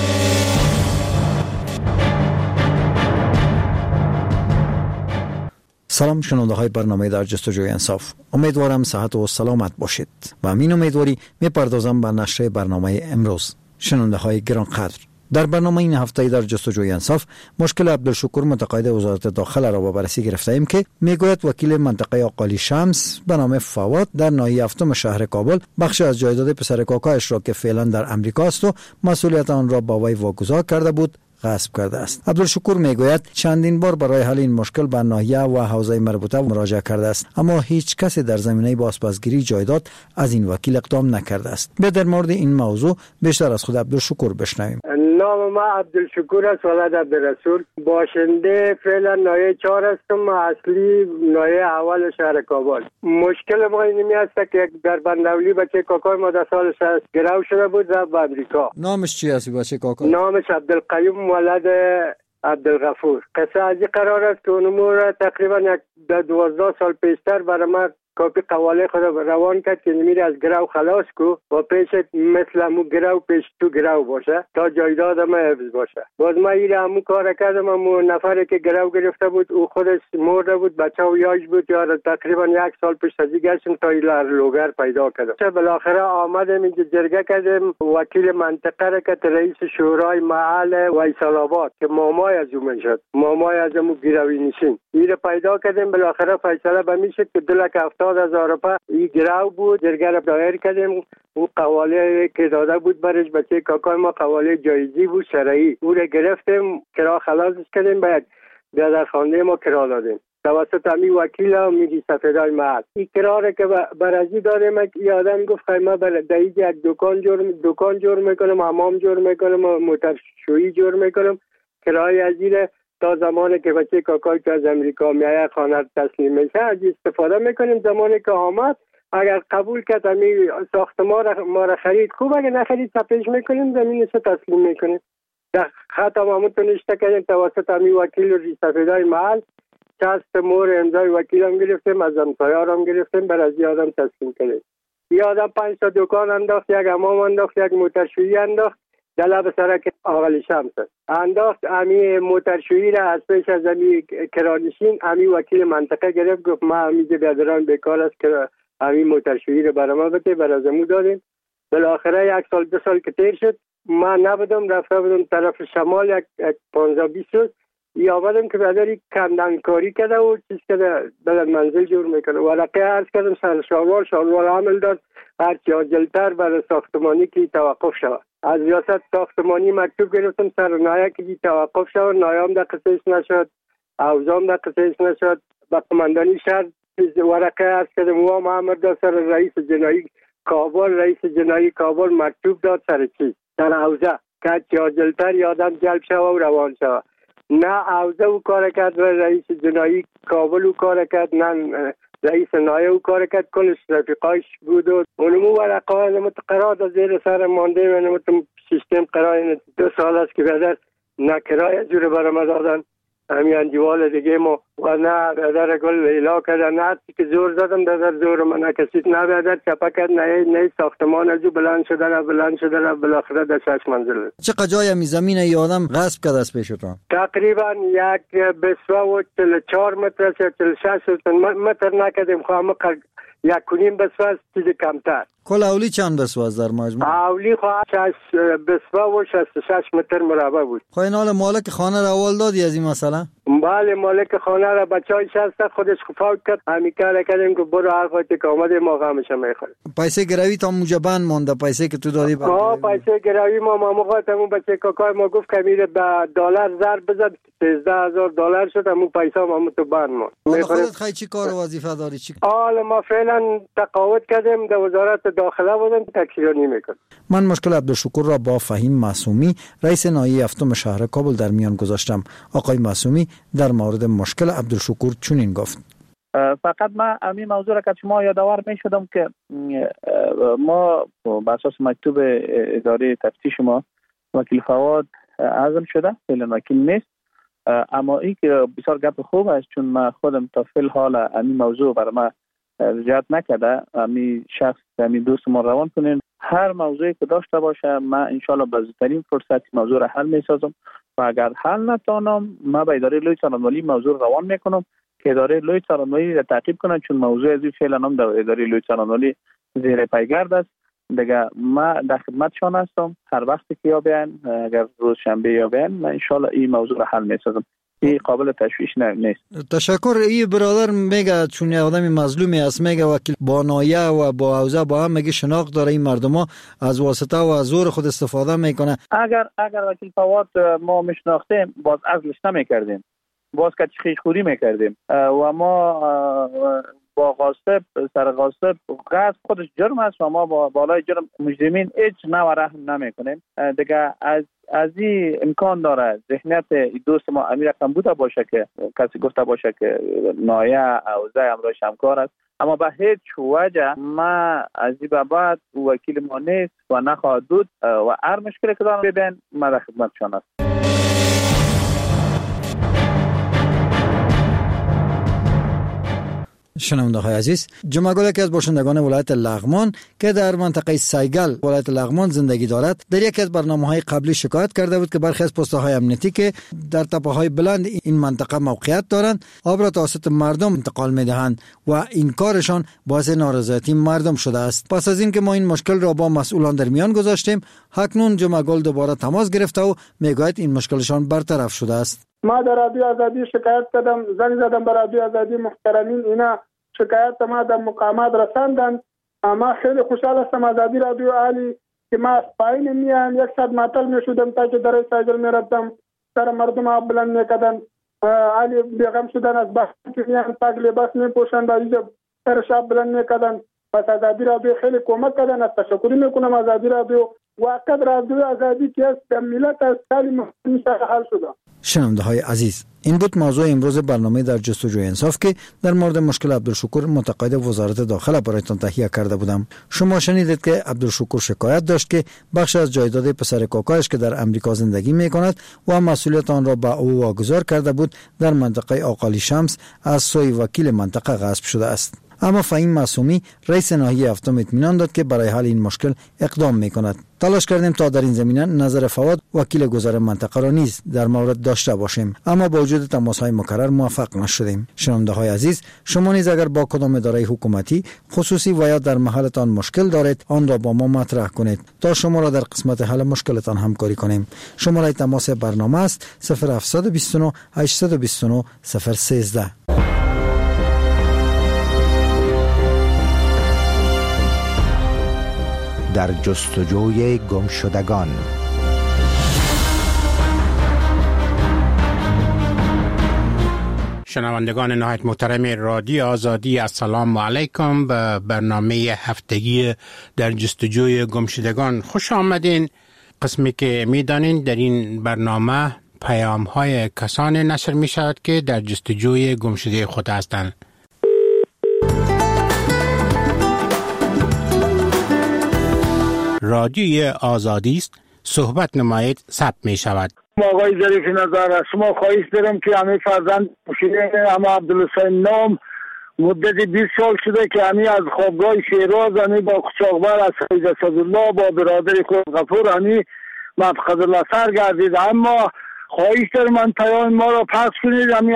سلام شنونده های برنامه در جستجوی انصاف، امیدوارم صحت و سلامت باشید و همین امیدواری میپردازم به نشر برنامه امروز. شنونده های گرانقدر، در برنامه این هفته در جستجوی انصاف مشکل عبدالشکور متقاعد وزارت داخله را با بررسی گرفته ایم که میگوید وکیل منطقه آقالی شمس به نام فواد در ناحیه هفتم شهر کابل بخش از جایداد پسر کاکایش را که فعلا در امریکا است و مسئولیت آن را با وی واگذار کرده بود غصب کرده است. عبدالشکور میگوید چندین بار برای حل این مشکل به ناحیه و حوزه مربوطه مراجعه کرده است، اما هیچ کسی در زمینه بازپسگیری جایداد از این وکیل اقدام نکرده است. به در مورد این موضوع بیشتر از خود عبدالشکور بشنویم. نام ما عبدالشکور است، ولد عبدالرسول، باشنده فعلا ناحیه 4 هستم، اصلی ناحیه اول شهر کابل. مشکل ما اینمی است که در بندولی بچه کاکای ما در سال 60 گرو شده بود رفت به امریکا. نامش چی است بچه کاکای؟ نامش عبدالقیوم ولد عبدالغفور. قصه از این قرار است که اونمور تقریبا 12 سال پیشتر برای ما کاپی قواله خود روان کرد که نمیره از گرو خلاص کو و پیش مثل همون گرو پیش تو گرو باشه تا جایداد ما حفظ باشه. باز ما ایره همون کار کردم. همون نفره که گرو گرفته بود او خودش مرده بود، بچه و یاش بود، یا تقریبا 1 سال پیش از این گشتم تا ایلار لوگر پیدا کردم. بالاخره آمدم اینجا جرگه کردم، وکیل منطقه را که رئیس شورای محل ویسال آباد که مامای از اون شد، مامای از اون گروی نشین ایره پیدا کردم. بالاخره فیصله به می شد که 2,70,000 روپیه این گرو بود. جرگه را دایر کردیم. او قواله که داده بود برش بچه کاکای ما قواله جایزی بود شرعی، او را گرفتیم، کرا خلاصش کردیم، باید در خانه ما کرا دادیم توسط امی وکیل و میری سفیدای محل. این کراره که برازی داریم، این آدم گفت ما برای دهیج یک دکان جور میکنم، حمام جور میکنم، موترشویی جور میکنم، کرای از این تا زمانی که بچه کاکای که از امریکا میایه خانه تسلیم میشه از استفاده میکنیم. زمانی که آمد اگر قبول کرد امی ساختمان ما را خرید خوب، اگر نخرید تپیش میکنیم زمینش تسلیم میکنیم. در خط همونتون اشته کردیم توسط امی وکیل و سفیدای محل. 60 مور امضای وکیل هم گرفتیم، از امضایار هم گرفتیم، بر از آدم تسلیم کردیم. این آدم 5 تا دکان انداخت، یک حمام انداخت، یک موترشویی انداخت در لب سرک آقالی شمس انداخت. امی موترشویی را از پیش از امی کرانشین امی وکیل منطقه گرفت، گفت ما امیجه بیادران بیکار است که امی موترشویی را برای ما بده، برای از امو دادیم. بالاخره 1 سال 2 سال که تیر شد ما نبودم، رفته بودم طرف شمال یک 15-20 روز. یا آمدم که بیادری کندنکاری کرده و چیز کرده بلد منزل جور میکنه. ورقه عرض کردم سر شالوار عمل داد هرچی عاجلتر برای ساختمانی که توقف شود. از ریاست ساختمانی مکتوب گرفتم سر نایه که توقف شود، نایام در قصهش نشد، اوزام در قصهش نشد. با قماندانی شهر ورقه عرض کردم و محمد داد سر رئیس جنایی کابل، رئیس جنایی کابل مکتوب داد سر چیز سر اوزه که هرچی عاجلتر یادم جلب شود و روان شود. نه اوزه او کار کرد و رئیس جنایی کابل او کار کرد، نه رئیس نایه او کار کرد، کلش رفیقایش بود و اونمو ورقه های نمت قرار زیر سر مانده و نمت سیستم قرار 2 سال است که بیادر نه کرای جور برام دادن همین انجوال دیگه ما و نه بیادر گل لیلا کردن، نه که زور زدم در زور من نه کسی نه بیادر چپا کرد، نه ساختمان از او بلند شده بالاخره در 6 منزل. چقدر جای می زمین ای آدم غصب کرده است پیشتون؟ تقریبا یک بسوه و 44 متر 46 متر نکردیم، خواهم 1.5 بسوه است چیز کمتر. کل اولی چند بسوه است در مجموع؟ اولی خواهد 6 بسوه و 66 متر مربع بود. خواهی نال مالک خانه را اول دادی از این مسئله؟ بله مالک خانه را بچه های 60 خودش فوت کرد، همی کار کردیم که برو هر خواهی که آمده ما غمش میخوریم. پیسه گروی تا موجه بند مانده، پیسه که تو دادی؟ پیسه گروی ما موقع همون بچه کاکای ما گفت که میره به دلار ضرب بزد، 13,000 دلار شد، همون پیسه همون تو بند ما. حالا خودت خیلی چی کار و وظیفه داری؟ حالا ما فعلا تقاعد کردیم، در وزارت داخله بودم، تکثیرانی میکنم. من مشکل عبدالشکور را با فهیم معصومی رئیس ناحیه هفتم شهر کابل در میان گذاشتم. آقای معصومی در مورد مشکل عبدالشکور چنین گفت: فقط من همین موضوع را که شما یادآور می شدم که ما بر اساس مکتوب اداره تفتیش ما وکیل فواد عزم شده، فعلا وکیل نیست، اما این که بسیار گپ خوب است چون من خودم تا فعل حال همین موضوع برای من رجعت نکرده. همین شخص همین دوست ما روان کنین هر موضوعی که داشته باشه من انشالله به زودترین فرصت موضوع را حل می سازم و اگر حل نتونم من به اداره لوی څارنوالي موضوع روان میکنم که اداره لوی څارنوالي را تعقیب کنن چون موضوع از فعلا هم در اداره لوی څارنوالي زیر پیگرد است. دیگه ما در خدمتشان هستم. هر وقتی که یا بیان، اگر روز شنبه یا بیان، من انشالله این موضوع را حل میسازم. این قابل تشویش نیست. تشکر. این برادر میگه چون یه آدمی مظلومی است، میگه وکیل با نایه و با اوضاع با هم میگه شناخت داره، این مردم از واسطه و از زور خود استفاده میکنه. اگر وکیل فواد ما میشناختیم باز ازلش نمیکردیم، باز که خیشخوری میکردیم و ما با غاصب سر غاصب غصب خودش جرم است و ما با بالای جرم مجرمین هیچ نوع رحم نمیکنیم. دیگه از این امکان داره ذهنیت دوست ما امیر بوده باشه که کسی گفته باشه که نایه اوضاع امروز همکار است، اما به هیچ وجه ما از این به بعد وکیل ما نیست و نخواهد بود و هر مشکلی که دارم ببین ما در خدمتشان است. شنونده های عزیز، جمعه گل یکی از باشندگان ولایت لغمان که در منطقه سیگل ولایت لغمان زندگی دارد در یکی از برنامه‌های قبلی شکایت کرده بود که برخی از پست‌های امنیتی که در تپه‌های بلند این منطقه موقعیت دارند آب را توسط مردم انتقال می‌دهند و این کارشان باعث نارضایتی مردم شده است. پس از اینکه ما این مشکل را با مسئولان در میان گذاشتیم، اکنون جمعه گل دوباره تماس گرفته و میگوید این مشکلشان برطرف شده است. ما در رادیو آزادی شکایت کردم، زنگ زدم به رادیو آزادی. محترمین اینا شکایت ما در مقامات رساندن. ما خیلی خوشحال هستم از رادیو عالی که ما از پایین میان 100 معطل میشدم تا که در سایگل میرفتم، سر مردم آب بلند میکردن، عالی بیغم شدن از بحث که میان پاک لباس میپوشند و اینجا سر شاب بلند میکردن. پس از رادیو خیلی کمک کردن. از تشکر میکنم از رادیو. واقعا رادیو آزادی که است ملت از سالی محسن حل شده. شنونده های عزیز، این بود موضوع امروز برنامه در جستجوی انصاف که در مورد مشکل عبدالشکور متقاعد وزارت داخله برایتان تهیه کرده بودم. شما شنیدید که عبدالشکور شکایت داشت که بخش از جایداد پسر کاکایش که در امریکا زندگی می کند و مسئولیت آن را به او واگذار کرده بود در منطقه آقالی شمس از سوی وکیل منطقه غصب شده است. اما فهیم معصومی رئیس ناحیه هفتم اطمینان داد که برای حل این مشکل اقدام می کند. تلاش کردیم تا در این زمینه نظر فواد وکیل گذر منطقه را نیز در مورد داشته باشیم، اما با وجود تماس‌های مکرر موفق نشدیم. شنونده های عزیز، شما نیز اگر با کدام اداره حکومتی خصوصی و یا در محلتان مشکل دارید آن را با ما مطرح کنید تا شما را در قسمت حل مشکلتان همکاری کنیم. شماره تماس برنامه است 0729 829 013. در جستجوی گمشدگان. شنوندگان نهایت محترم رادیو آزادی، السلام علیکم. به برنامه هفتگی در جستجوی گمشدگان خوش آمدین. قسمی که میدانین در این برنامه پیام های کسان نشر می شود که در جستجوی گمشده خود هستند. رادیوی آزادی است، صحبت نمایید، ثبت می شود. آقای ظریف نظر، از شما خواهش دارم که همه فرزند شیرین اما عبدالحسین نام مدت 20 سال شده که همی از خوابگاه شیراز همی با قچاقبر از سید اسدالله با برادر خود غفور همی مفقد الله سر گردید. اما خواهش دارم من پیام ما را پس کنید. همی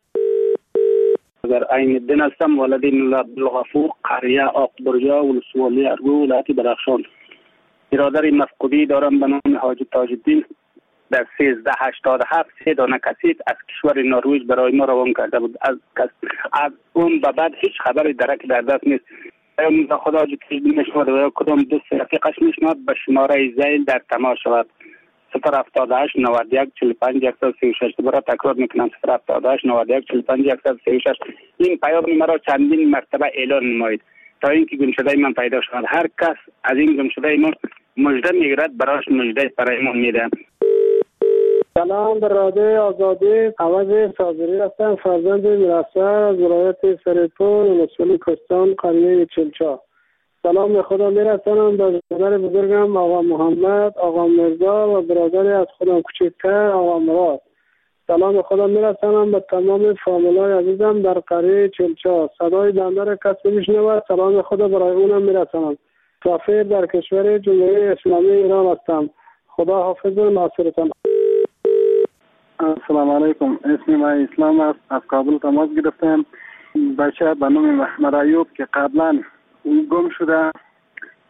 در عین الدین هستم، والدین عبدالغفور، قریه آقبرجا، ولسوالی ارگو، ولایت بدخشان. برادر مفقودی دارم به نام حاجی تاج الدین در 1387 3 دانه کسیف از کشور نروژ برای ما روان کرده بود. از اون به بعد هیچ خبری درک در دست نیست. پیام خدا حاجی تاج الدین میشنود و کدام دوست رفیقش میشنود به شماره زیل در تماس شود 078 91 45 136. دوباره تکرار میکنم 078 91 45 136. این پیام مرا چندین مرتبه اعلان نمایید تا اینکه گمشده من پیدا شود. هر کس از این گمشده ما مژده میگیرد براش مژده برای ما میده. سلام، در رادیو آزادی عوض صابری هستم، فرزند میرسر از ولایت سرپور ولسوالی کستان قریه چلچا. سلام به خدا میرسانم به برادر بزرگم آقا محمد، آقا مرزا و برادر از خودم کوچکتر آقا مراد. سلام به خدا میرسانم به تمام فامیلای عزیزم در قریه چلچا. صدای بنده را کسی میشنود، سلام به خدا برای اونم میرسانم. سفیر در کشور جمهوری اسلامی ایران هستم. خدا حافظ و ناصرتان. السلام علیکم، اسم من اسلام است، از کابل تماس گرفتم. بچه به نام محمد ایوب که قبلا گم شده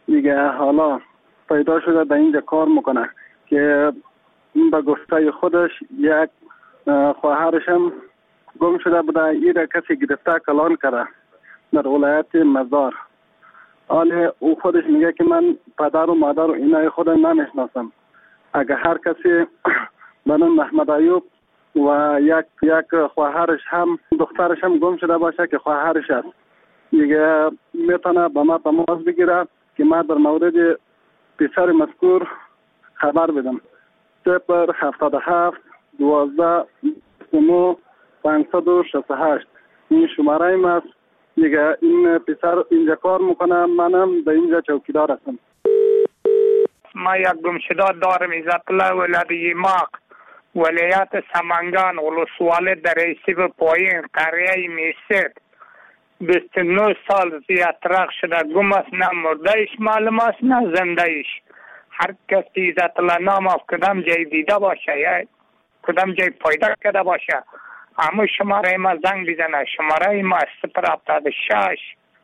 دیگه حالا پیدا شده به اینجا کار میکنه که به گفته خودش یک خواهرش هم گم شده بوده. این را کسی گرفته کلان کرده در ولایت مزار. حالا او خودش میگه که من پدر و مادر و اینای خود نمیشناسم. اگر هر کسی به نام محمد ایوب و یک خواهرش هم دخترش هم گم شده باشه که خواهرش است، دیگه میتونه به ما تماس بگیره که ما در مورد پسر مذکور خبر بدم. 077 12 29 568 این شماره ایم است. دیگه این پسر اینجا کار میکنه، منم در اینجا چوکیدار هستم. ما یک گمشده دارم عزت الله ولادی ماق ولایت سمنگان ولسوالی در ریسیب پایین قریه میسید 29 سال زیادترک شده گم است. نه مرده ایش معلوم است نه زنده ایش. هر کس عزت الله نام از کدام جای دیده باشه یا کدام جای پیدا کرده باشه همون شماره ما زنگ بزنه. شماره ما 076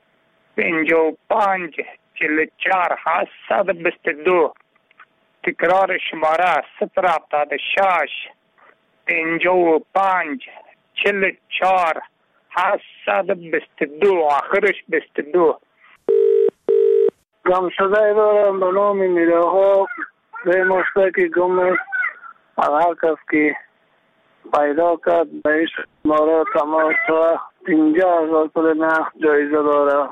55 44 722. تکرار شماره 076 55 44 722 آخرش 22. گم شده دارم به نام میره ها به مشتاقی گم است. هر کس که پیدا کرد بهش مارا تماس و 50,000 پول نقد جایزه داره.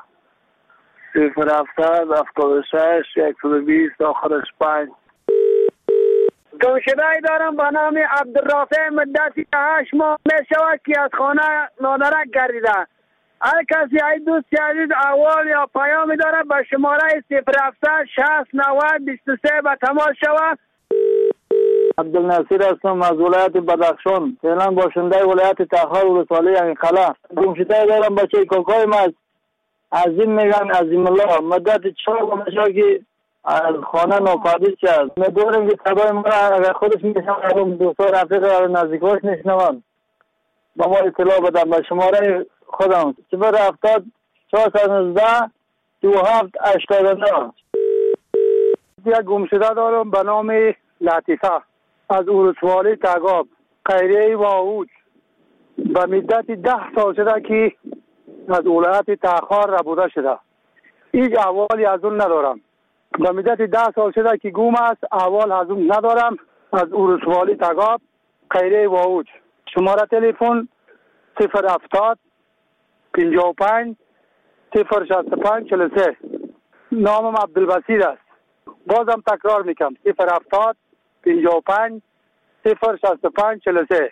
070 76 120 آخرش 5. گمشده دارم به نام عبدالرافع مدتی 8 ماه می شود که از خانه نادرک گردیده. هر کسی ای دوستی عزیز احوال یا پیامی داره به شماره 070 60 90 23 به تماس شود. عبدالناصر هستم از ولایت بدخشان، فعلا باشنده ولایت تخار ولسوالی انقلا. گمشده دارم بچه کاکای ما عظیم میگن عظیم الله مدت 4 ماه که از خانه ناپدید شد. میدونم که تبای ما اگر خودش میشنم دوستا رفیق نزدیکاش نشنوان با ما اطلاع بدم به شماره خودم 070 419 27 89. یک گمشده دارم به نام لطیفه از ولسوالی تگاب قریه واوج به مدت 10 سال شده که از ولایت تخار ربوده شده. هیچ احوالی از اون ندارم. به مدت 10 سال شده که گم است، احوال از اون ندارم. از ولسوالی تگاب قریه واوج. شماره تلفن 070 55 065 43. نامم عبدالبصیر است. بازم تکرار میکنم 070 55 065 43.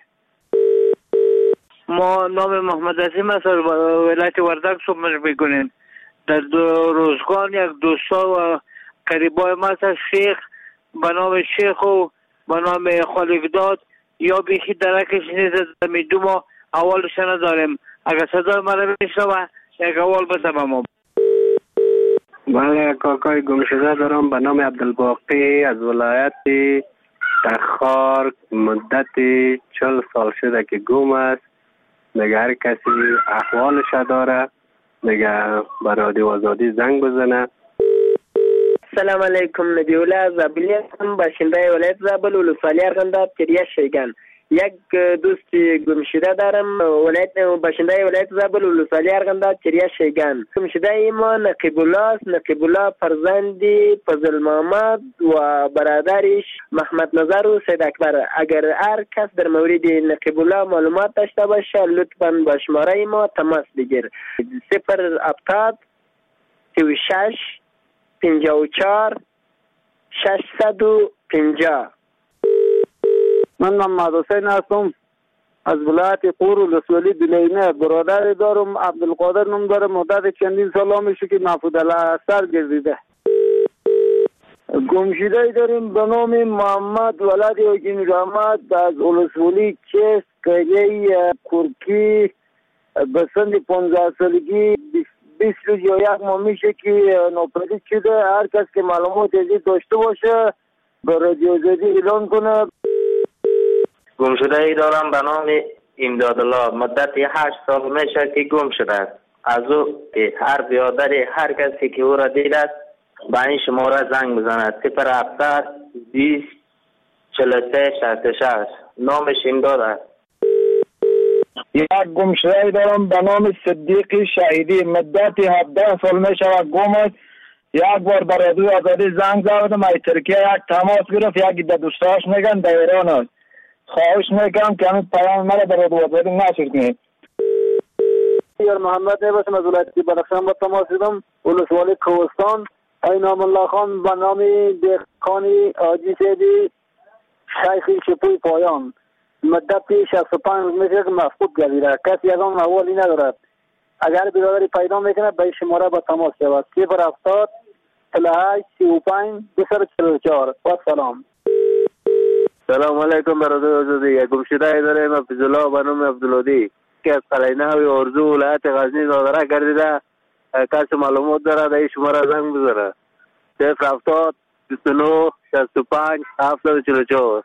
ما نام محمد عظیم است از ولایت وردک صحبت میکنیم. در روزگان یک دوستا و قریبای ما است شیخ به نام شیخ و به نام خالقداد یا بیخی درکش نیست میدو ما اولش نداریم. اگر صدای ما رو میشنوه یک اول بزنم ما. بله کاکای گمشده دارم به نام عبدالباقی از ولایت تخار مدت 40 سال شده که گم است. دیگه هر کسی احوالش داره دیگه به رادیو آزادی زنگ بزنه. سلام علیکم نبیوله زابلی هستم باشنده ولایت زابل ولسوالی ارغنداب کریه شیگان. یک دوستی گمشده دارم باشنده ولایت زابل ولسوالی ارغنداب کریه شیگان. گمشده ما نقیب الله است. نقیب الله فرزندی فضل محمد و برادرش محمد نظر و سید اکبر. اگر هر کس در مورد نقیب الله معلومات داشته باشه لطفاً با شماره ما تماس بگیر. 070 36 54 650. من محمد حسین هستم از ولایت قور ولسوالی بلینه. برادر دارم عبدالقادر نام داره. مدت چندین سال میشه که محفوظ سر گردیده. گمشده داریم به نام محمد ولد یاکین رحمت از ولسوالی چست قریه کرکی به سن 15 سالگی 20 روز یا 1 ماه میشه که ناپدید شده. هر کس که معلومات ازی داشته باشه به رادیو آزادی اعلان کنه. گمشده ای دارم به نام امدادالله مدت 8 سال میشه که گم شده است. از او هر بیادر هر کسی که او را دید است به این شماره زنگ بزند 0700 20 43 66. نامش امداد است. یک گمشده دارم به نام صدیقی شهیدی. مدت 17 سال می شود گم است. یک بار در رادیو آزادی زنگ زدم، از ترکیه یک تماس گرفت، یک در دوستاش میگن در ایران است. خواهش میکنم که همین پیام مرا در رادیو آزادی نشر کنید. یار محمد نباشم از ولایت بدخشان با تماس دیدم. ولسوالی کوهستان. اینام الله خان به نام دهقانی حاجی سیدی شیخی شپوی پایان. مدت 65 روز میشه که مفقود گردیده. کسی از آن حوالی ندارد. اگر برادری پیدا میکنه به شماره با تماس شود. 070 48 35 244. و سلام. سلام علیکم برادر آزادی. یک گمشده داریم حفظالله به نام عبدالهادی که از قلعه نوی ارزو ولایت غزنی نادره گردیده. کسی معلومات داره در این شماره زنگ بزنه. 070 29 65 744.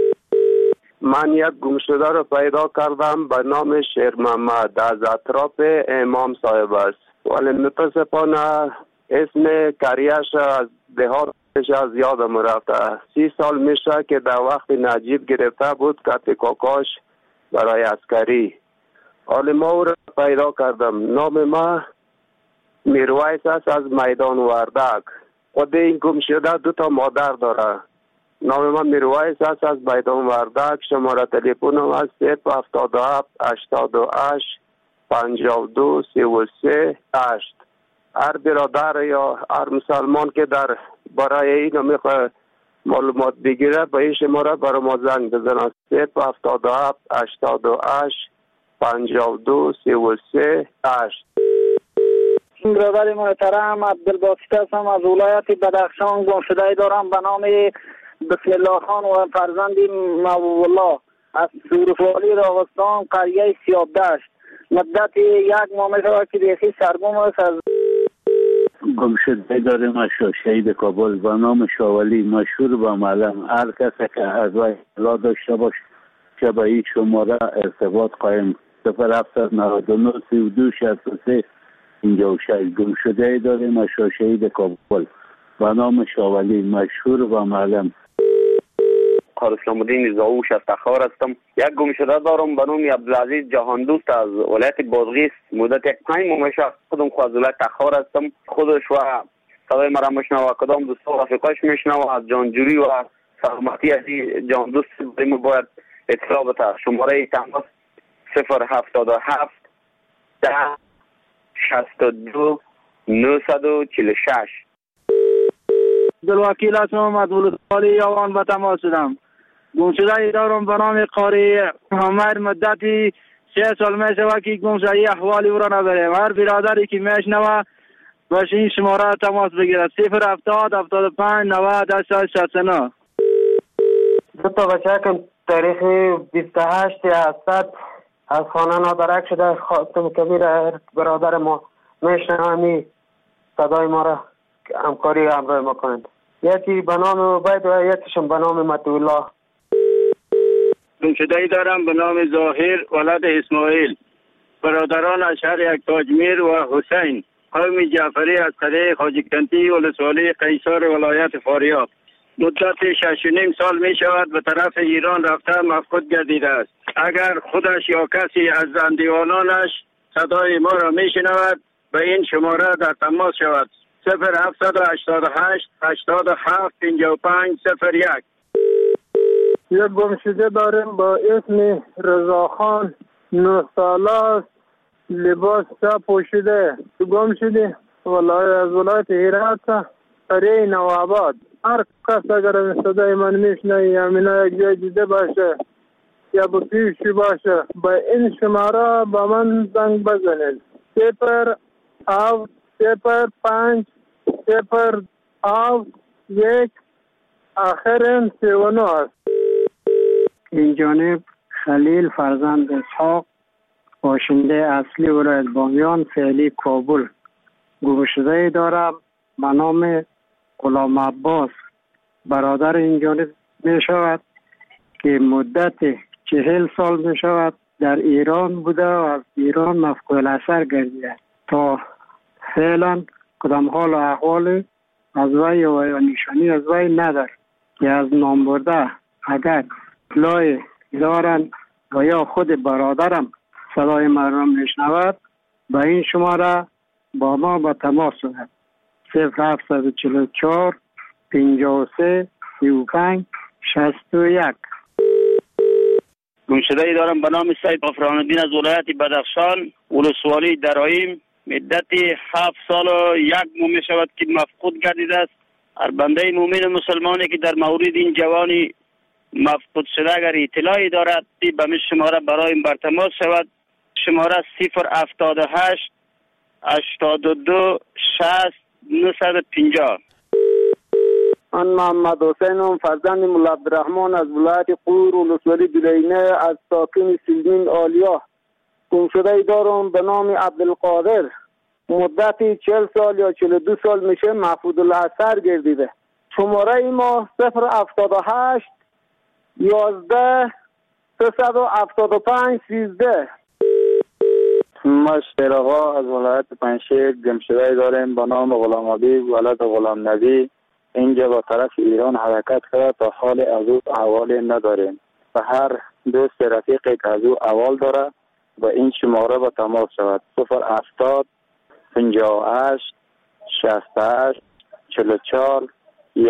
من یک گمشده رو پیدا کردم به نام شیر محمد از اطراف امام صاحب است، ولی متاسفانه اسم کریش از دهاتش از یادم رفته. 30 سال میشه که در وقت نجیب گرفته بود کت کاکاش برای عسکری. حالی ما او را پیدا کردم. نام ما میرویس است از میدان وردک. خود این گمشده 2 مادر داره. نام من میرویس است از میدان وردک. شماره تلفنم است 077 88 52 33 8. هر برادر یا هر مسلمان که در برای اینو میخواه معلومات بگیره به این شماره برای ما زنگ بزنه. 077 88 52 33 8. برادر محترم عبدالباسط هستم از ولایت بدخشان. گمشده دارم به نام بسم الله خان و فرزند محبوب الله از سورفالی راغستان قریه سیاب دشت. مدت 1 ماه میشود که بیخی سرگم است. از گمشده داریم از شهید کابل به نام شاولی مشهور و معلم. هر کسی که از وی اطلاع داشته باشه که به این شماره ارتباط قایم. 0799 32 63 56. گمشده داریم از شهید کابل به نام شاولی مشهور و معلم. اسلام الدین زاوش از تخار هستم. یک گمشده دارم به نام عبدالعزیز جهان دوست از ولایت بادغیس. مدت 5 ماه میشه خودم خود از ولایت تخار هستم. خودش و صدای مرا میشنوه، کدام دوست و رفیقاش میشنوه. از جانجوری و سلامتی از جان دوست بریم باید اطلاع بده. شماره تماس 077 10 62 946. عبدالوکیل هستم از ولسوالی یوان به تماس شدم. گمشده دارم به نام قاری عمر. مدتی 3 سال می شود که گمشده احوالی او را نداریم. هر برادری که میشنوه باشه این شماره تماس بگیرد. 070 75 90 69. 2 بچه که تاریخ 28 هستد از خانه نادرک شده. خاتم کبیر برادر ما میشنوه صدای ما را همکاری همراه ما کنند. یکی به نام عبید و یکیشون به نام مطیع. گمشده‌ای دارم به نام ظاهر ولد اسماعیل. برادران از شهر یکتاجمیر و حسین قوم جعفری از قریه خواجه کنتی ولسوالی قیصر ولایت فاریاب. مدت 6.5 سال می شود به طرف ایران رفته مفقود گردیده است. اگر خودش یا کسی از زندگانانش صدای ما را می شنود به این شماره در تماس شود. 0788 87 55 01. یک گمشده داریم با اسم رضاخان 9 ساله است. لباس چا پوشیده. گمشده از ولایت هرات قریه نوآباد. هر کس اگر صدای من میشنه یا من یک جای دیده باشه یا به پیشی باشه با این شماره با من زنگ بزنید. 0 5 1 آخرین 39 است. این جانب خلیل فرزند اسحاق باشنده اصلی ولایت بامیان فعلی کابل. گمشده دارم به نام غلام عباس. برادر این جانب می شود که مدت 40 سال می شود در ایران بوده و از ایران مفقود الاثر گردیده. تا فعلا کدام حال و احوال از وی یا نشانی از وی نداره که از نام برده اگر اطلاع دارن و یا خود برادرم صدای مردم میشنود به این شماره با ما به تماس شود 0744 53 35 61. گمشده دارم به نام سید غفران‌الدین از ولایت بدخشان، ولسوالی درایم. مدت 7 سال و 1 ماه می شود که مفقود گردیده است. هر بنده مومن مسلمانی که در مورد این جوانی مفقود شده اگر اطلاعی دارد به می شماره برای بر تماس شود. شماره 078 82 60 950. من محمد حسینم، فرزند مولا عبدالرحمن از ولایت قور ولسوالی دلینه از ساکن سلمین آلیا. گمشده دارم به نام عبدالقادر. مدتی 40 سال یا 42 سال میشه محفوظ الاثر گردیده. شماره ما 078 11 375 13. ما شیرآقا از ولایت پنجشیر گمشده داریم به نام غلام حبیب ولد غلام نبی. اینجا با طرف ایران حرکت کرده تا حال از او احوال نداریم و هر دوست رفیقی که از او احوال داره با این شماره با تماس شود 070 58 68 44 1.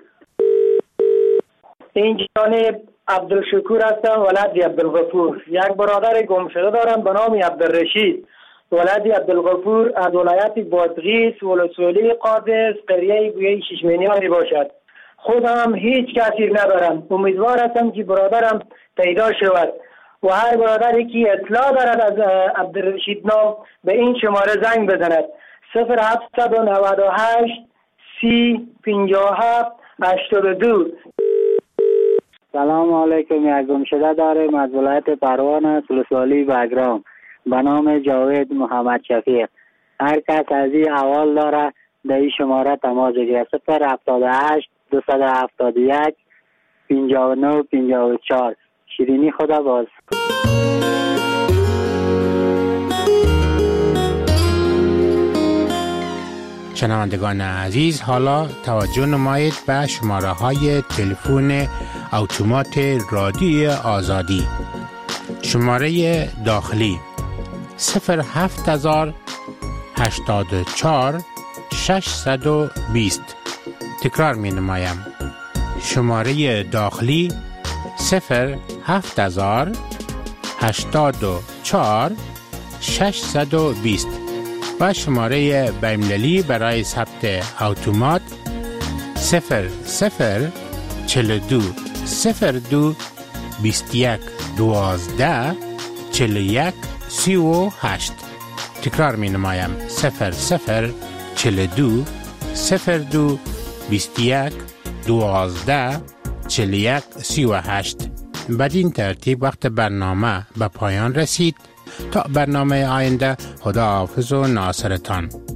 این جانب عبدالشکور هستم، ولد عبدالغفور. یک برادر گمشده دارم به نام عبدالرشید، ولد عبدالغفور از ولایت بادغیس ولسوالی قادس قریه گویه ششمنیانی باشد. خودم هیچ کسی ندارم. امیدوار هستم که برادرم پیدا شود و هر برادری که اطلاع دارد از عبدالرشید نام به این شماره زنگ بزند 0798 30 57 82. سلام علیکم. یک گمشده داریم از ولایت پروان ولسوالی بگرام به نام جاوید محمد شفیق. هر کس از این احوال داره در این شماره تماس بگیرد 078 271 59 54. شیرینی خدا باز. شنوندگان عزیز، حالا توجه نمایید به شماره های تلفن اتومات رادیوی آزادی. شماره داخلی 07000 84 620. تکرار می نمایم. شماره داخلی 07000 84 620 و شماره بین‌المللی برای ثبت اتومات 0042 02 21 12 41 38. تکرار می نمایم 0042 02 21 12 41 38. بدین ترتیب وقت برنامه به پایان رسید. تا برنامه آینده، خدا حافظ و ناصرتان.